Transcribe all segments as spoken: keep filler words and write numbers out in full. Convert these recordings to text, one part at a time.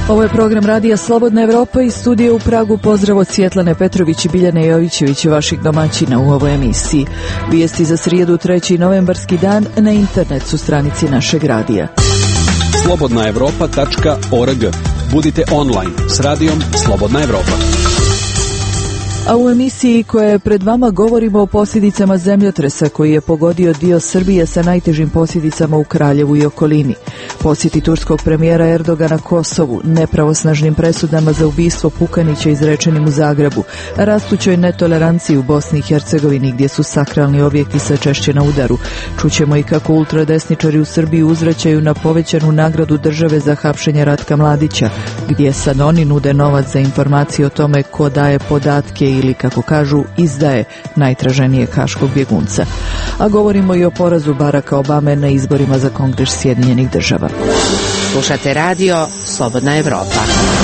Ovo je program Radija Slobodna Evropa iz studija u Pragu. Pozdrav od Svjetlane Petrović i Biljane Jovićević, vaših domaćina u ovoj emisiji. Vijesti za srijedu, treći novembarski dan, na internet su stranici našeg radija. slobodna evropa tačka org. Budite online s radijom Slobodna Evropa. A u emisiji koja je pred vama govorimo o posljedicama zemljotresa koji je pogodio dio Srbije sa najtežim posljedicama u Kraljevu i okolini. Posjeti turskog premijera Erdogana Kosovu, nepravosnažnim presudama za ubistvo Pukanića izrečenim u Zagrebu, rastućoj netoleranciji u Bosni i Hercegovini gdje su sakralni objekti sve češće na udaru. Čućemo i kako ultradesničari u Srbiji uzvraćaju na povećanu nagradu države za hapšenje Ratka Mladića, gdje sad oni nude novac za informacije o tome ko daje podatke ili, kako kažu, izdaje najtraženijeg haškog bjegunca. A govorimo i o porazu Baracka Obame na izborima za Kongres Sjedinjenih Država. Slušate radio Slobodna Evropa.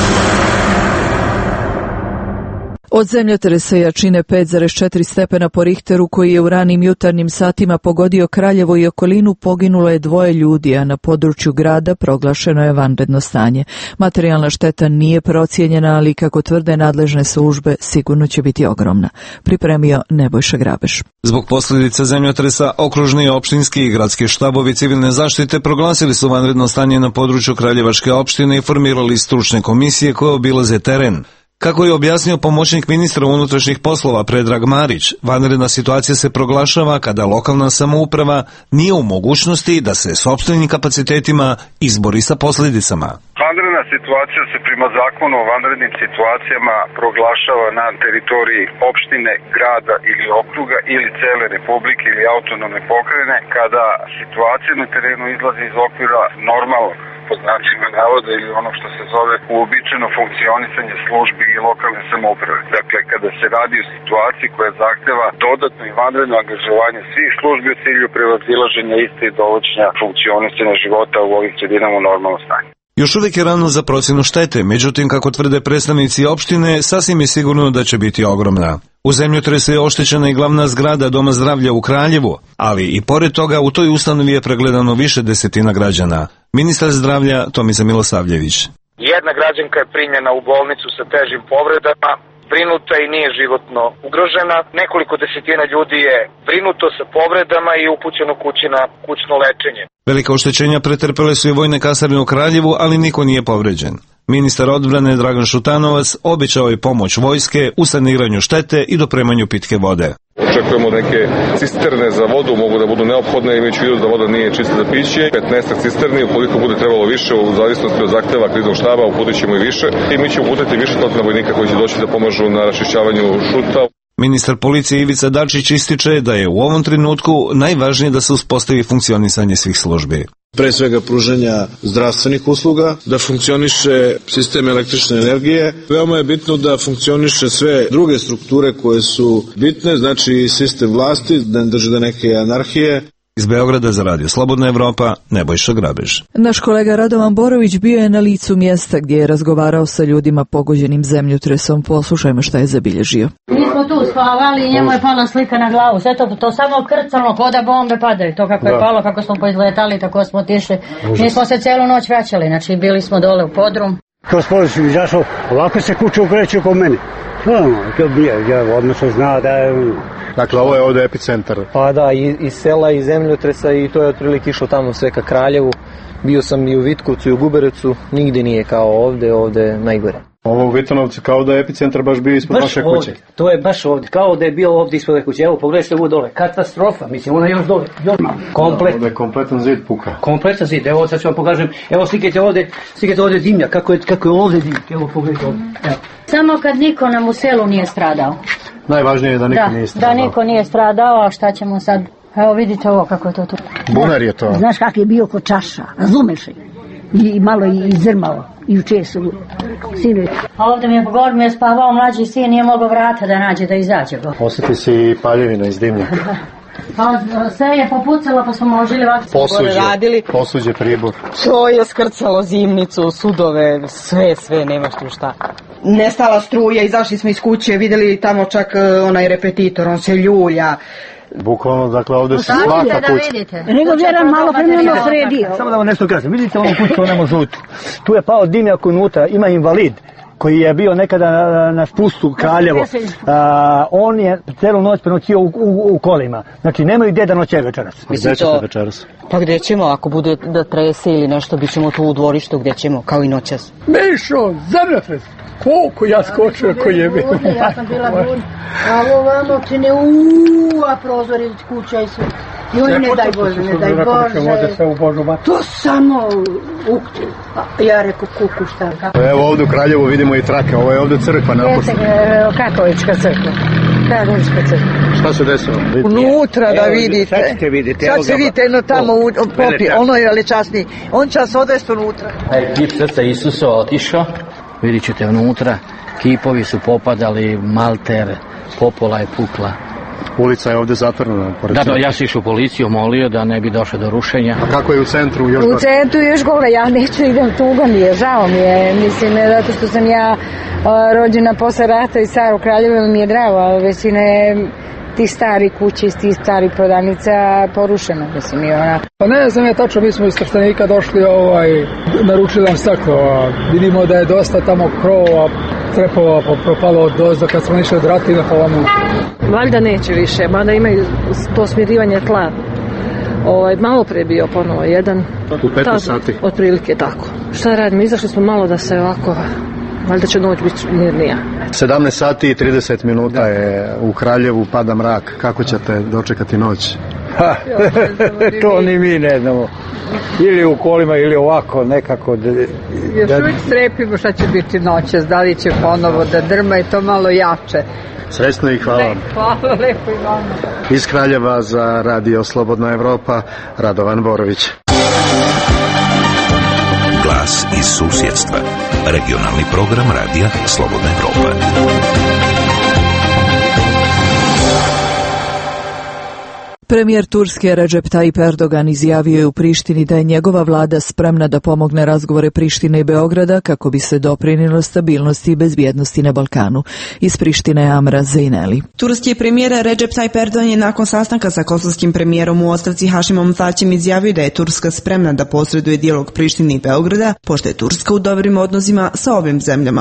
Od zemljotresa jačine pet zarez četiri stepena po Richteru koji je u ranim jutarnjim satima pogodio Kraljevo i okolinu poginulo je dvoje ljudi, a na području grada proglašeno je vanredno stanje. Materijalna šteta nije procijenjena, ali kako tvrde nadležne službe, sigurno će biti ogromna. Pripremio Nebojša Grabeš. Zbog posljedica zemljotresa, okružni, opštinski i gradski štabovi civilne zaštite proglasili su vanredno stanje na području Kraljevačke opštine i formirali stručne komisije koje obilaze teren. Kako je objasnio pomoćnik ministra unutrašnjih poslova Predrag Marić, vanredna situacija se proglašava kada lokalna samouprava nije u mogućnosti da se sopstvenim kapacitetima izbori sa posljedicama. Vanredna situacija se prema zakonu o vanrednim situacijama proglašava na teritoriji opštine, grada ili okruga ili cele republike ili autonomne pokrajine kada situacija na terenu izlazi iz okvira normalnog, po znacima navoda, ili ono što se zove uobičajeno funkcionisanje službi i lokalne samouprave. Dakle, kada se radi o situaciji koja zahteva dodatno i vanredno angažovanje svih službi u cilju prevazilaženja iste i dovođenja funkcionisanja života u ovih sredinama u normalno stanje. Još uvijek je rano za procjenu štete, međutim, kako tvrde predstavnici opštine, sasvim je sigurno da će biti ogromna. U zemljotresu je oštećena i glavna zgrada Doma zdravlja u Kraljevu, ali i pored toga u toj ustanovi je pregledano više desetina građana. Ministar zdravlja Tomica Milosavljević. Jedna građanka je primljena u bolnicu sa težim povredama, brinuta i nije životno ugrožena. Nekoliko desetina ljudi je brinuto sa povredama i upućeno kući na kućno lečenje. Velika oštećenja pretrpele su i vojne kasarne u Kraljevu, ali niko nije povređen. Ministar odbrane Dragan Šutanovac obećao je pomoć vojske u saniranju štete i dopremanju pitke vode. Očekujemo neke cisterne za vodu, mogu da budu neophodne, imajući u vidu da voda nije čista za piće. petnaest cisterni, ukoliko bude trebalo više, u zavisnosti od zahteva kriznog štaba, uputit ćemo i više. I mi ćemo uputiti više stotina vojnika koji će doći da pomažu na raščišćavanju šuta. Ministar policije Ivica Dačić ističe da je u ovom trenutku najvažnije da se uspostavi funkcionisanje svih službi. Pre svega pružanja zdravstvenih usluga, da funkcioniše sistem električne energije. Veoma je bitno da funkcioniše sve druge strukture koje su bitne, znači sistem vlasti, da ne drži do neke anarhije. Iz Beograda za Radio Slobodna Evropa, Nebojša Grabež. Naš kolega Radovan Borović bio je na licu mjesta gdje je razgovarao sa ljudima pogođenim zemljotresom. Poslušajmo šta je zabilježio. Mi smo tu spavali i njemu je pala slika na glavu. Sve to, to samo krcalo, ko da bombe padaju. To kako je da. Palo, kako smo poizletali, tako smo otišli. Mi smo se cijelu noć vraćali, znači bili smo dole u podrum. Kroz podrum sam izašao, ovako se kuće ukreću kod mene. No, to bio, ja odmah sam znao da je... Dakle, ovo je ovdje epicentar. Pa da, iz sela, iz zemljotresa i to je otprilike išlo tamo sve ka Kraljevu. Bio sam i u Vitkovcu i u Guberecu, nigdje nije kao ovdje, ovdje je najgore. Ovo u Vitanovcu kao da je epicentar baš bio ispod naše kuće. Ovdje, to je baš ovdje, kao da je bio ovdje ispod kuće. Evo, pogledaj što je ovo dole, katastrofa, mislim, ona je još dole. Komplet. Ovdje je kompletan zid puka. Kompletan zid, evo sad ću vam pokažem, evo slikajte ovdje, slikajte ovdje dimnjak, kako je, kako je ovdje dimnjak, evo pogledajte ovdje. Evo. Samo kad niko nam u selu nije stradao. Najvažnije je da niko da, nije stradao. Da niko nije stradao, a šta ćemo sad? Evo vidite ovo kako je to tu. Bunar je to. Znaš kak je bio kod čaša, razumeš li? I malo i zrmao, i uče su sinovi. A ovdje mi je pogor, mi je spavao mlađi sin, nije mogao vrata da nađe, da izađe go. Osjeti si i paljevina iz dimnjaka. Pa sve je popucalo, pa smo možili vakcinu. Posuđe, posuđe Pribor. To je skrcalo zimnicu, sudove, sve, sve, nemaš tu šta. Nestala struja, izašli smo iz kuće, vidjeli tamo čak onaj repetitor, on se ljulja. Bukvalno, dakle, ovdje se svaka kuća. Nego vjerujem malo premjeno sredio. Samo da vam nešto kažem, vidite onu kuću, onamo žutu. Tu je pao dimnjak unutra, ima invalid koji je bio nekada na, na spustu Kraljevo. A, on je celu noć prenoćio u, u, u kolima. Znači, nemaju gdje da noće večeras. Gdje ćete večeras? Pa gdje ćemo, ako bude da trese ili nešto, bit ćemo tu u dvorištu, gdje ćemo, kao i noćas. Mišo, zemljotres! Koliko ja skočio koji je bio. Ja sam bila bun. A ovo vamo ti ne uuu, a prozori kuća i sve. I oni ne daj Bože, ne daj Bože. To samo ukti. Ja rekao kuku šta. Evo ovdje u Kraljevu vidimo i trake, ovo je ovdje crkva napuštena. Katolička crkva. Katolička crkva. Šta se desilo? Unutra da vidite. Sad ćete vidjeti. Sad ćete vidjeti jedno tamo u popi, ono je veličasniji. On će vas odvesti unutra. Kip srca Isusa otišao. Vidjet ćete unutra, kipovi su popadali, malter, popola je pukla. Ulica je ovdje zatvorena. Da, da, ja sam išao u policiju, molio da ne bi došlo do rušenja. A kako je u centru? Još u centru još gore, ja neću idem, tuga mi je, žao mi je, mislim, zato što sam ja a, rođena posle rata i Staro Kraljevo, mi je drago, ali većine ti stari kući, iz tih stari prodavnica porušena, mislim i ona. Pa ne znam ja tačno, mi smo iz Trstenika došli, ovaj, naručili nam staklo, a vidimo da je dosta tamo krova, trepova propalo od dozda kad smo išli od Ratina pa vam valjda neće više, mada imaju to smirivanje tla. Ovaj, malo pre bio ponovo jedan. U petnaest sati? Otprilike tako. Šta radim, izašli smo malo da se ovako, valjda će noć biti mirnija. sedamnaest sati i trideset minuta je u Kraljevu, pada mrak. Kako ćete dočekati noć? Ha, to ni mi ne znamo. Ili u kolima ili ovako nekako. Da, još uvijek strepimo šta će biti noćas, da li će ponovo da drma i to malo jače. Srećno i hvala vam. Hvala lepo i vama. Iz Kraljeva za Radio Slobodna Evropa, Radovan Borović. Glas iz susjedstva. Regionalni program Radija Slobodna Evropa. Premijer Turske Recep Tayyip Erdogan izjavio je u Prištini da je njegova vlada spremna da pomogne razgovore Prištine i Beograda kako bi se doprinijelo stabilnosti i bezbjednosti na Balkanu. Iz Prištine je Amra Zejneli. Turski premijer Recep Tayyip Erdogan je nakon sastanka sa kosovskim premijerom u Ostavci Hašimom Tačijem izjavio da je Turska spremna da posreduje dijalog Prištine i Beograda, pošto je Turska u dobrim odnosima sa ovim zemljama.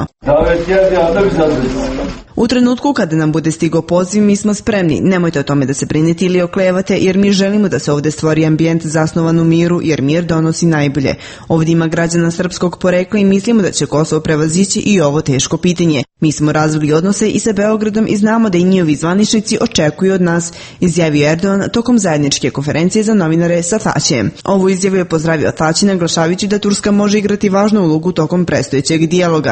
U trenutku kada nam bude stigao poziv, mi smo spremni. Nemojte o tome da se brinete ili oklevate, jer mi želimo da se ovdje stvori ambijent zasnovan u miru, jer mir donosi najbolje. Ovdje ima građana srpskog porekla i mislimo da će Kosovo prevazići i ovo teško pitanje. Mi smo razvili odnose i sa Beogradom i znamo da i njihovi zvaničnici očekuju od nas, izjavio Erdogan tokom zajedničke konferencije za novinare sa Tačijem. Ovu izjavu je pozdravio Tači, naglašavajući da Turska može igrati važnu ulogu tokom predstojećeg dijaloga.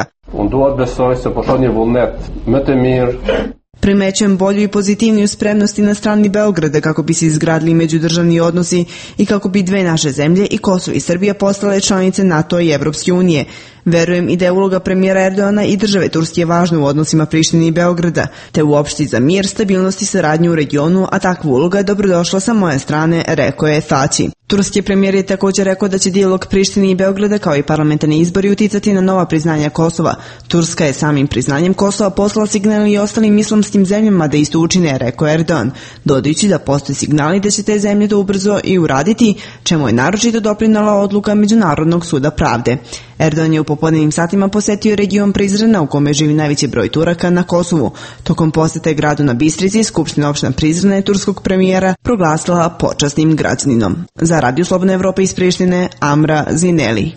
Primećujem bolju i pozitivniju spremnost i na strani Beograda kako bi se izgradili međudržavni odnosi i kako bi dve naše zemlje i Kosovo i Srbija postale članice NATO i Evropske unije. Verujem i da je uloga premijera Erdogana i države Turske važna u odnosima Prištine i Beograda, te uopšte za mir, stabilnost i saradnju u regionu, a takva uloga je dobrodošla sa moje strane, rekao je Tači. Turski premijer je također rekao da će dijalog Prištine i Beograda kao i parlamentarni izbori uticati na nova priznanja Kosova. Turska je samim priznanjem Kosova poslala signal i ostalim islamskim zemljama da isto učine, rekao Erdogan, dodajući da postoje signali da će te zemlje to ubrzo i uraditi, čemu je naročito doprinala odluka Međunarodnog suda pravde. Erdogan je u popodnevnim satima posetio region Prizrena u kome živi najveći broj Turaka na Kosovu. Tokom posete gradu na Bistrici, Skupština opština Prizrena je turskog premijera proglasila počasnim građaninom. Za Radio Slobodna Evropa iz Prištine, Amra Zineli.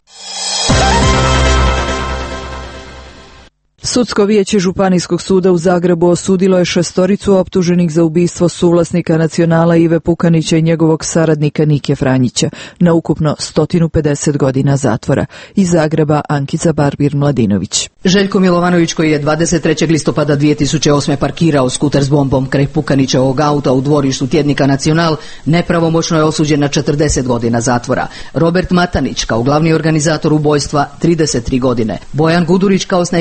Sudsko vijeće Županijskog suda u Zagrebu osudilo je šestoricu optuženih za ubistvo suvlasnika Nacionala Ive Pukanića i njegovog saradnika Nike Franjića na ukupno sto pedeset godina zatvora. Iz Zagreba Ankica Barbir-Mladinović. Željko Milovanović, koji je dvadeset trećeg listopada dvije tisuće osme parkirao skuter s bombom kraj Pukanićevog auta u dvorištu tjednika Nacional, nepravomoćno je osuđen na četrdeset godina zatvora. Robert Matanić kao glavni organizator ubojstva trideset tri godine. Bojan Gudurić kao snajperista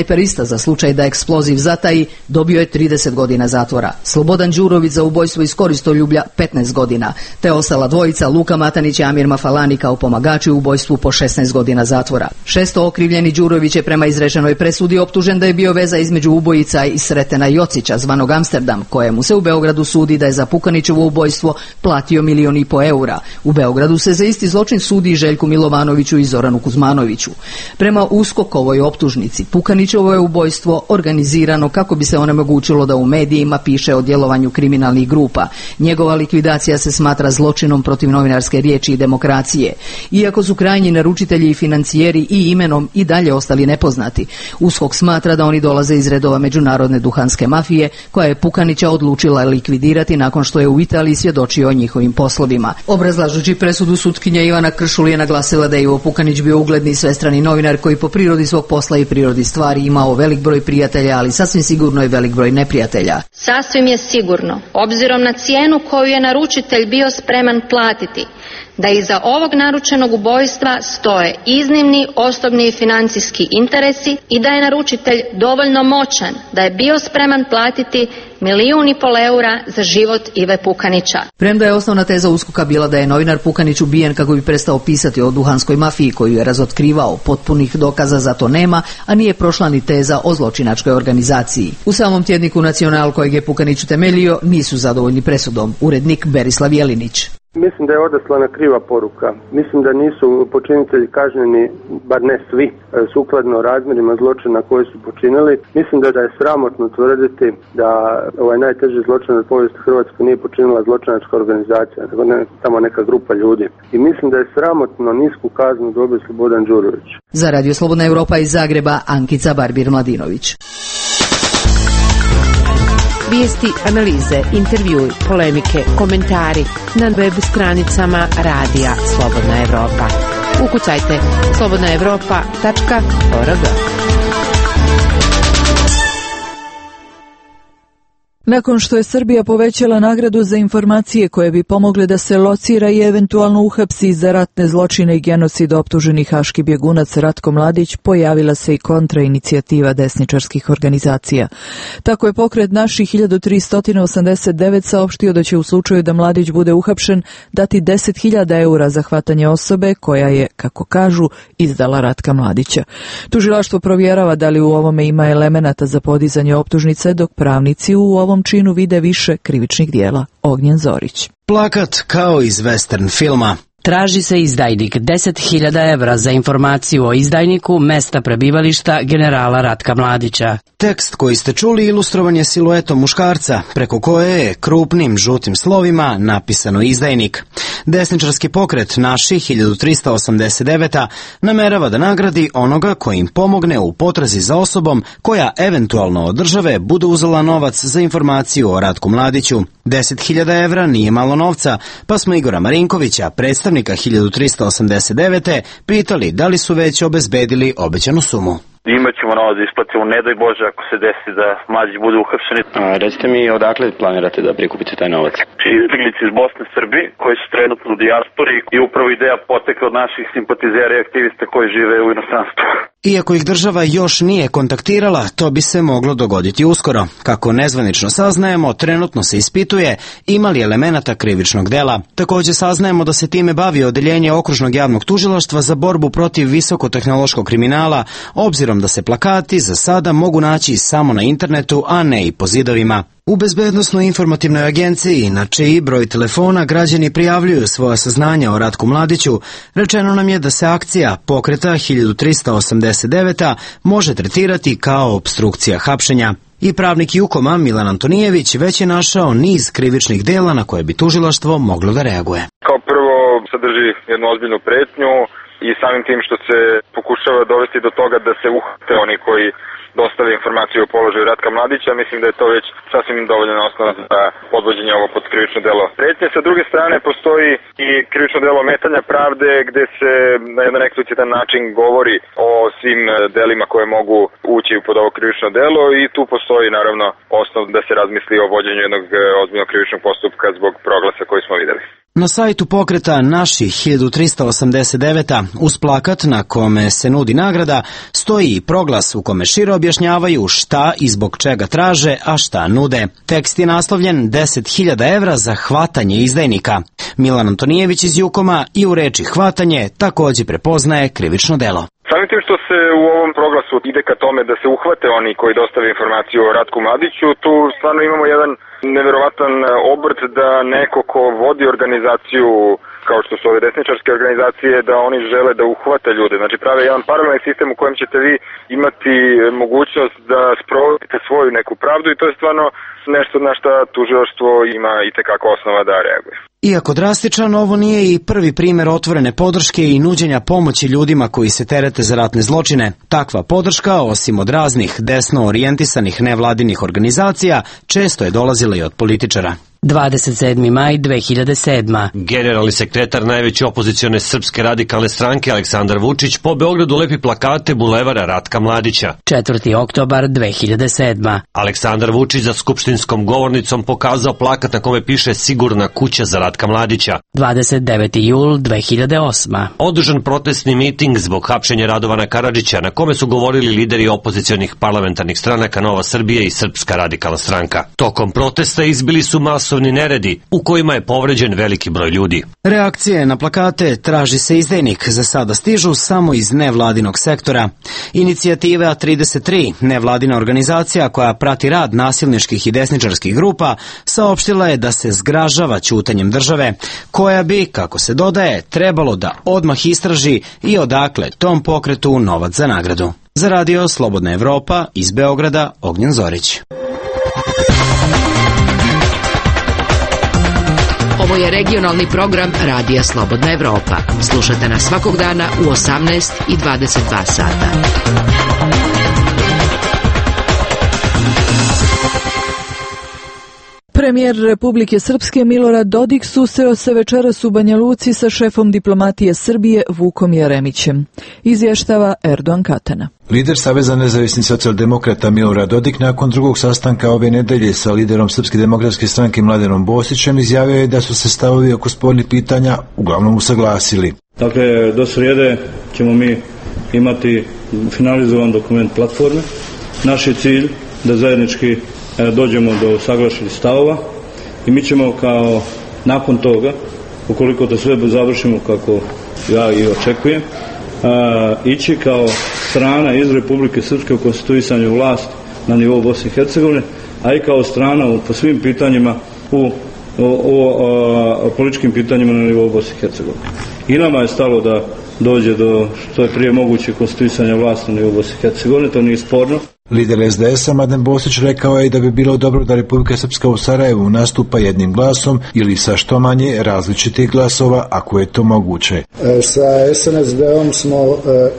za slučaj da eksploziv zataji dobio je trideset godina zatvora. Slobodan Đurović za ubojstvo iz koristoljublja petnaest godina, te ostala dvojica Luka Matanić i Amir Mafalani kao pomagači u ubojstvu po šesnaest godina zatvora. Šesto okrivljeni Đurović je prema izrečenoj presudi optužen da je bio veza između ubojica i Sretena Jocića, zvanog Amsterdam, kojemu se u Beogradu sudi da je za Pukanićevo ubojstvo platio milion i po eura. U Beogradu se za isti zločin sudi i Željku Milovanoviću i Zoranu Kuzmanoviću. Prema USKOK-ovoj optužnici, Pukanićevo je ubojstvo organizirano kako bi se onemogućilo da u medijima piše o djelovanju kriminalnih grupa. Njegova likvidacija se smatra zločinom protiv novinarske riječi i demokracije. Iako su krajnji naručitelji i financijeri i imenom i dalje ostali nepoznati, USKOK smatra da oni dolaze iz redova međunarodne duhanske mafije, koja je Pukanića odlučila likvidirati nakon što je u Italiji svjedočio o njihovim poslovima. Obrazlažući presudu, sutkinja Ivana Kršul je naglasila da je Ivo Pukanić bio ugledni svestrani novinar koji po prirodi svog posla i prirodi stvari imao velik broj prijatelja, ali sasvim sigurno i velik broj neprijatelja. Sasvim je sigurno, obzirom na cijenu koju je naručitelj bio spreman platiti, da iza ovog naručenog ubojstva stoje iznimni osobni i financijski interesi i da je naručitelj dovoljno moćan da je bio spreman platiti milijun i pol eura za život Ive Pukanića. Premda je osnovna teza USKOK-a bila da je novinar Pukanić ubijen kako bi prestao pisati o duhanskoj mafiji koju je razotkrivao, potpunih dokaza za to nema, a nije prošla ni teza o zločinačkoj organizaciji. U samom tjedniku Nacional kojeg je Pukanić utemeljio nisu zadovoljni presudom. Urednik Berislav Jelinić. Mislim da je odaslana kriva poruka. Mislim da nisu počinitelji kažnjeni, bar ne svi, sukladno razmjerima zločina koje su počinili. Mislim da je sramotno tvrditi da ovaj najteži zločin od povijesti Hrvatske nije počinila zločinačka organizacija, nego ne samo neka grupa ljudi. I mislim da je sramotno nisku kaznu dobio Slobodan Đurović. Za Radio Slobodna Europa iz Zagreba, Ankica Barbir-Mladinović. Vijesti, analize, intervjui, polemike, komentari na web stranicama Radija Slobodna Evropa. Ukucajte slobodna evropa tačka org. Nakon što je Srbija povećala nagradu za informacije koje bi pomogle da se locira i eventualno uhapsi za ratne zločine i genocid optuženi haški bjegunac Ratko Mladić, pojavila se i kontrainicijativa desničarskih organizacija. Tako je pokret Naši hiljadu tristo osamdeset devet saopštio da će u slučaju da Mladić bude uhapšen dati deset hiljada eura za hvatanje osobe koja je, kako kažu, izdala Ratka Mladića. Tužilaštvo provjerava da li u ovome ima elemenata za podizanje optužnice, dok pravnici u ovom činu vide više krivičnih dijela. Ognjen Zorić. Plakat kao iz western filma. Traži se izdajnik, deset hiljada evra za informaciju o izdajniku mesta prebivališta generala Ratka Mladića. Tekst koji ste čuli ilustrovan je siluetom muškarca, preko koje je krupnim žutim slovima napisano izdajnik. Desničarski pokret Naši hiljadu tristo osamdeset devet namerava da nagradi onoga koji im pomogne u potrazi za osobom koja eventualno od države bude uzela novac za informaciju o Ratku Mladiću. deset hiljada evra nije malo novca, pa smo Igora Marinkovića, predstavnika hiljadu tristo osamdeset devet pitali da li su već obezbedili obećanu sumu. Imaćemo novac da isplatimo, ne daj Bože ako se desi da Mladić bude uhapšen. Recite mi odakle planirate da prikupite taj novac? Izbjeglice iz Bosne i Srbije koji su trenutno u dijaspori i upravo ideja potekla od naših simpatizera i aktivista koji žive u inostranstvu. Iako ih država još nije kontaktirala, to bi se moglo dogoditi uskoro. Kako nezvanično saznajemo, trenutno se ispituje ima li elemenata krivičnog dela. Također saznajemo da se time bavi odeljenje Okružnog javnog tužilaštva za borbu protiv visokotehnološkog kriminala, obzirom da se plakati za sada mogu naći samo na internetu, a ne i po zidovima. U Bezbednosnoj informativnoj agenciji, na čiji broj telefona građani prijavljuju svoja saznanja o Ratku Mladiću, rečeno nam je da se akcija pokreta hiljadu tristo osamdeset devet može tretirati kao opstrukcija hapšenja. I pravnik Jukoma Milan Antonijević već je našao niz krivičnih dela na koje bi tužilaštvo moglo da reaguje. Kao prvo sadrži jednu ozbiljnu pretnju i samim tim što se pokušava dovesti do toga da se uhvate oni koji dostave informaciju o položaju Ratka Mladića, mislim da je to već sasvim dovoljna osnova za podvođenje ovo pod krivično delo pretnje. Sa druge strane postoji i krivično delo ometanja pravde gde se na jedan eksplicitan način govori o svim delima koje mogu ući pod ovo krivično delo i tu postoji naravno osnov da se razmisli o vođenju jednog ozbiljnog krivičnog postupka zbog proglasa koji smo videli. Na sajtu pokreta Naši hiljadu trista osamdeset devet. uz plakat na kome se nudi nagrada stoji i proglas u kome šire objašnjavaju šta i zbog čega traže, a šta nude. Tekst je naslovljen deset hiljada evra za hvatanje izdajnika. Milan Antonijević iz Jukoma i u reči hvatanje također prepoznaje krivično delo. Samim tim što se u ovom proglasu ide ka tome da se uhvate oni koji dostave informaciju o Ratku Mladiću, tu stvarno imamo jedan neverovatan obrt da neko ko vodi organizaciju kao što su ove desničarske organizacije, da oni žele da uhvate ljude. Znači prave jedan paralelni sistem u kojem ćete vi imati mogućnost da sprovodite svoju neku pravdu i to je stvarno nešto na šta tužilaštvo ima itekako osnova da reaguje. Iako drastičan, ovo nije i prvi primjer otvorene podrške i nuđenja pomoći ljudima koji se terete za ratne zločine. Takva podrška, osim od raznih desno orijentisanih nevladinih organizacija, često je dolazila i od političara. dvadeset sedmi maj dve hiljade sedme. Generalni sekretar najveće opozicione Srpske radikalne stranke Aleksandar Vučić po Beogradu lepi plakate bulevara Ratka Mladića. četvrti oktobar dve hiljade sedme. Aleksandar Vučić za skupštinskom govornicom pokazao plakat na kome piše Sigurna kuća za Ratka Mladića. dvadeset deveti jul dve hiljade osme. Održan protestni miting zbog hapšenja Radovana Karadžića na kome su govorili lideri opozicionih parlamentarnih stranaka Nova Srbija i Srpska radikalna stranka. Tokom protesta izbili su masovni neredi u kojima je povređen veliki broj ljudi. Reakcije na plakate Traži se izdajnik za sada stižu samo iz nevladinog sektora. Inicijativa trideset tri, nevladina organizacija koja prati rad nasilničkih i desničarskih grupa, saopštila je da se zgražava ćutanjem države, koja bi, kako se dodaje, trebalo da odmah istraži i odakle tom pokretu novac za nagradu. Za radio Slobodna Evropa iz Beograda, Ognjen Zorić. Ovo je regionalni program Radija Slobodna Evropa. Slušajte nas svakog dana u osamnaest i dvadeset dva sata. Premijer Republike Srpske Milorad Dodik susreo se večeras u Banja Luci sa šefom diplomatije Srbije Vukom Jeremićem. Izvještava Erdogan Katana. Lider Saveza nezavisnih socijaldemokrata Milorad Dodik nakon drugog sastanka ove nedelje sa liderom Srpske demokratske stranke Mladenom Bosićem izjavio je da su se stavovi oko spornih pitanja uglavnom usaglasili. Dakle, do srijede ćemo mi imati finalizovan dokument platforme. Naš je cilj da zajednički dođemo do usaglašenih stavova i mi ćemo kao nakon toga, ukoliko to sve završimo kako ja i očekujem, a, ići kao strana iz Republike Srpske u konstituisanju vlasti na nivou Bosne i Hercegovine, a i kao strana u, po svim pitanjima u, u, u a, političkim pitanjima na nivou Bosne i Hercegovine. I nama je stalo da dođe do što je prije moguće konstituisanja vlasti na nivou Bosne i Hercegovine, to nije sporno. Lider es de esa Mladen Bosić rekao je da bi bilo dobro da Republika Srpska u Sarajevu nastupa jednim glasom ili sa što manje različitih glasova, ako je to moguće. Sa es en es de-om smo e,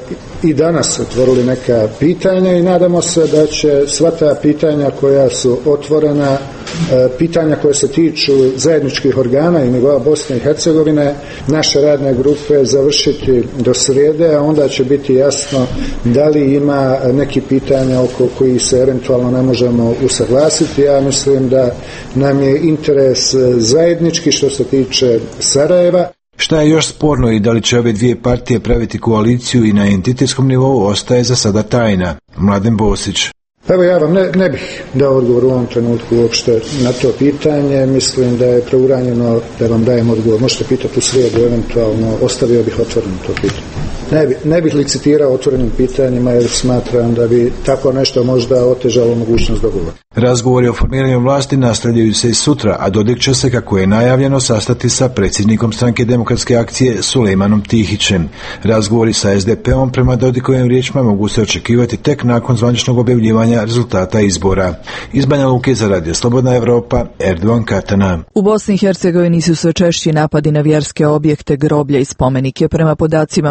i danas otvorili neka pitanja i nadamo se da će sva ta pitanja koja su otvorena, e, pitanja koje se tiču zajedničkih organa i nivoa Bosne i Hercegovine, naše radne grupe završiti do srijede, a onda će biti jasno da li ima neki pitanja oko koji se eventualno ne možemo usaglasiti. Ja mislim da nam je interes zajednički što se tiče Sarajeva. Šta je još sporno i da li će ove dvije partije praviti koaliciju i na entitetskom nivou ostaje za sada tajna. Mladen Bosić. Evo ja vam ne, ne bih dao odgovor u ovom trenutku uopšte na to pitanje. Mislim da je preuranjeno da vam dajem odgovor. Možete pitati u srijedu eventualno, ostavio bih otvoreno to pitanje. Ne, bi, ne bih licitirao otvorenim pitanjima jer smatram da bi tako nešto možda otežalo mogućnost dogovora. Razgovori o formiranju vlasti nastavljaju se i sutra, a Dodik će se, kako je najavljeno, sastati sa predsjednikom Stranke demokratske akcije Sulejmanom Tihićem. Razgovori sa es de pe-om prema Dodikovim riječima mogu se očekivati tek nakon zvaničnog objavljivanja rezultata izbora. Iz Banja Luke za Radio Slobodna Evropa, Erdogan Katana. U Bosni i Hercegovini su sve češći napadi na vjerske objekte, groblja i spomenike. Prema podacima međureligijske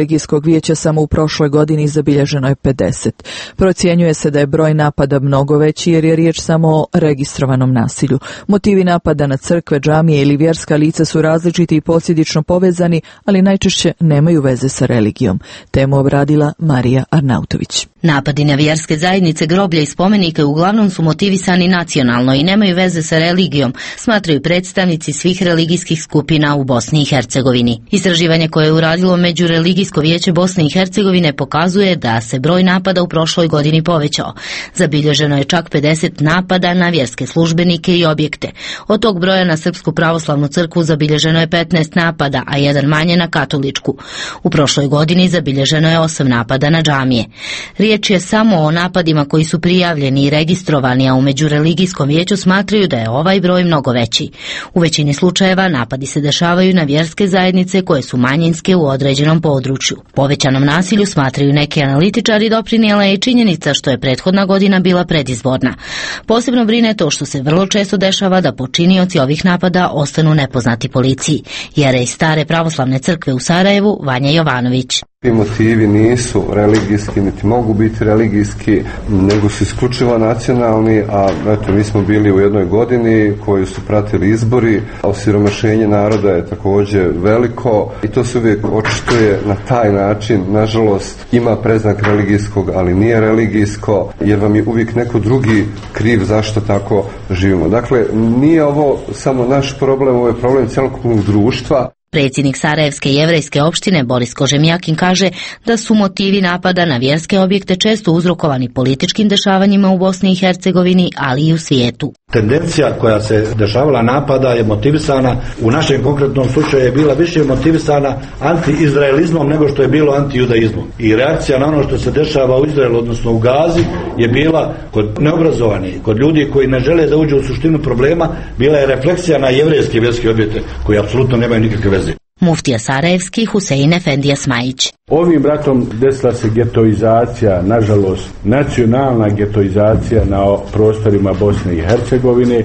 religijskog vijeća samo u prošloj godini zabilježeno je pedeset. Procjenjuje se da je broj napada mnogo veći jer je riječ samo o registrovanom nasilju. Motivi napada na crkve, džamije ili vjerska lica su različiti i posljedično povezani, ali najčešće nemaju veze sa religijom. Temu obradila Marija Arnautović. Napadi na vjerske zajednice, groblja i spomenike uglavnom su motivisani nacionalno i nemaju veze sa religijom, smatraju predstavnici svih religijskih skupina u Bosni i Hercegovini. Istraživanje koje je uradilo Međureligijsko vijeće Bosne i Hercegovine pokazuje da se broj napada u prošloj godini povećao. Zabilježeno je čak pedeset napada na vjerske službenike i objekte. Od tog broja na Srpsku pravoslavnu crkvu zabilježeno je petnaest napada, a jedan manje na katoličku. U prošloj godini zabilježeno je osam napada na džamije. Riječ je samo o napadima koji su prijavljeni i registrovani, a u Međureligijskom vijeću smatraju da je ovaj broj mnogo veći. U većini slučajeva napadi se dešavaju na vjerske zajednice koje su manjinske u određenom području. Povećanom nasilju smatraju neki analitičari doprinijela je i činjenica što je prethodna godina bila predizborna. Posebno brine to što se vrlo često dešava da počinioci ovih napada ostanu nepoznati policiji. Jer je iz stare pravoslavne crkve u Sarajevu Vanja Jovanović. Ti motivi nisu religijski, niti mogu biti religijski, nego su isključivo nacionalni, a eto, mi smo bili u jednoj godini koju su pratili izbori, a osiromašenje naroda je također veliko i to se uvijek očituje na taj način. Nažalost, ima predznak religijskog, ali nije religijsko, jer vam je uvijek neko drugi kriv zašto tako živimo. Dakle, nije ovo samo naš problem, ovo je problem cjelokupnog društva. Predsjednik Sarajevske jevrejske opštine Boris Kožemjakin kaže da su motivi napada na vjerske objekte često uzrokovani političkim dešavanjima u Bosni i Hercegovini, ali i u svijetu. Tendencija koja se dešavala napada je motivisana, u našem konkretnom slučaju je bila više motivisana anti-izraelizmom nego što je bilo anti-judaizmom. I reakcija na ono što se dešava u Izraelu, odnosno u Gazi, je bila kod neobrazovanih, kod ljudi koji ne žele da uđu u suštinu problema, bila je refleksija na jevrejske vjerske objekte koji apsolutno nemaju nikakve veze. Muftija Sarajevski Husein Efendija Smajić. Ovim ratom desila se getoizacija, nažalost nacionalna getoizacija na prostorima Bosne i Hercegovine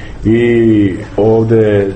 i ovdje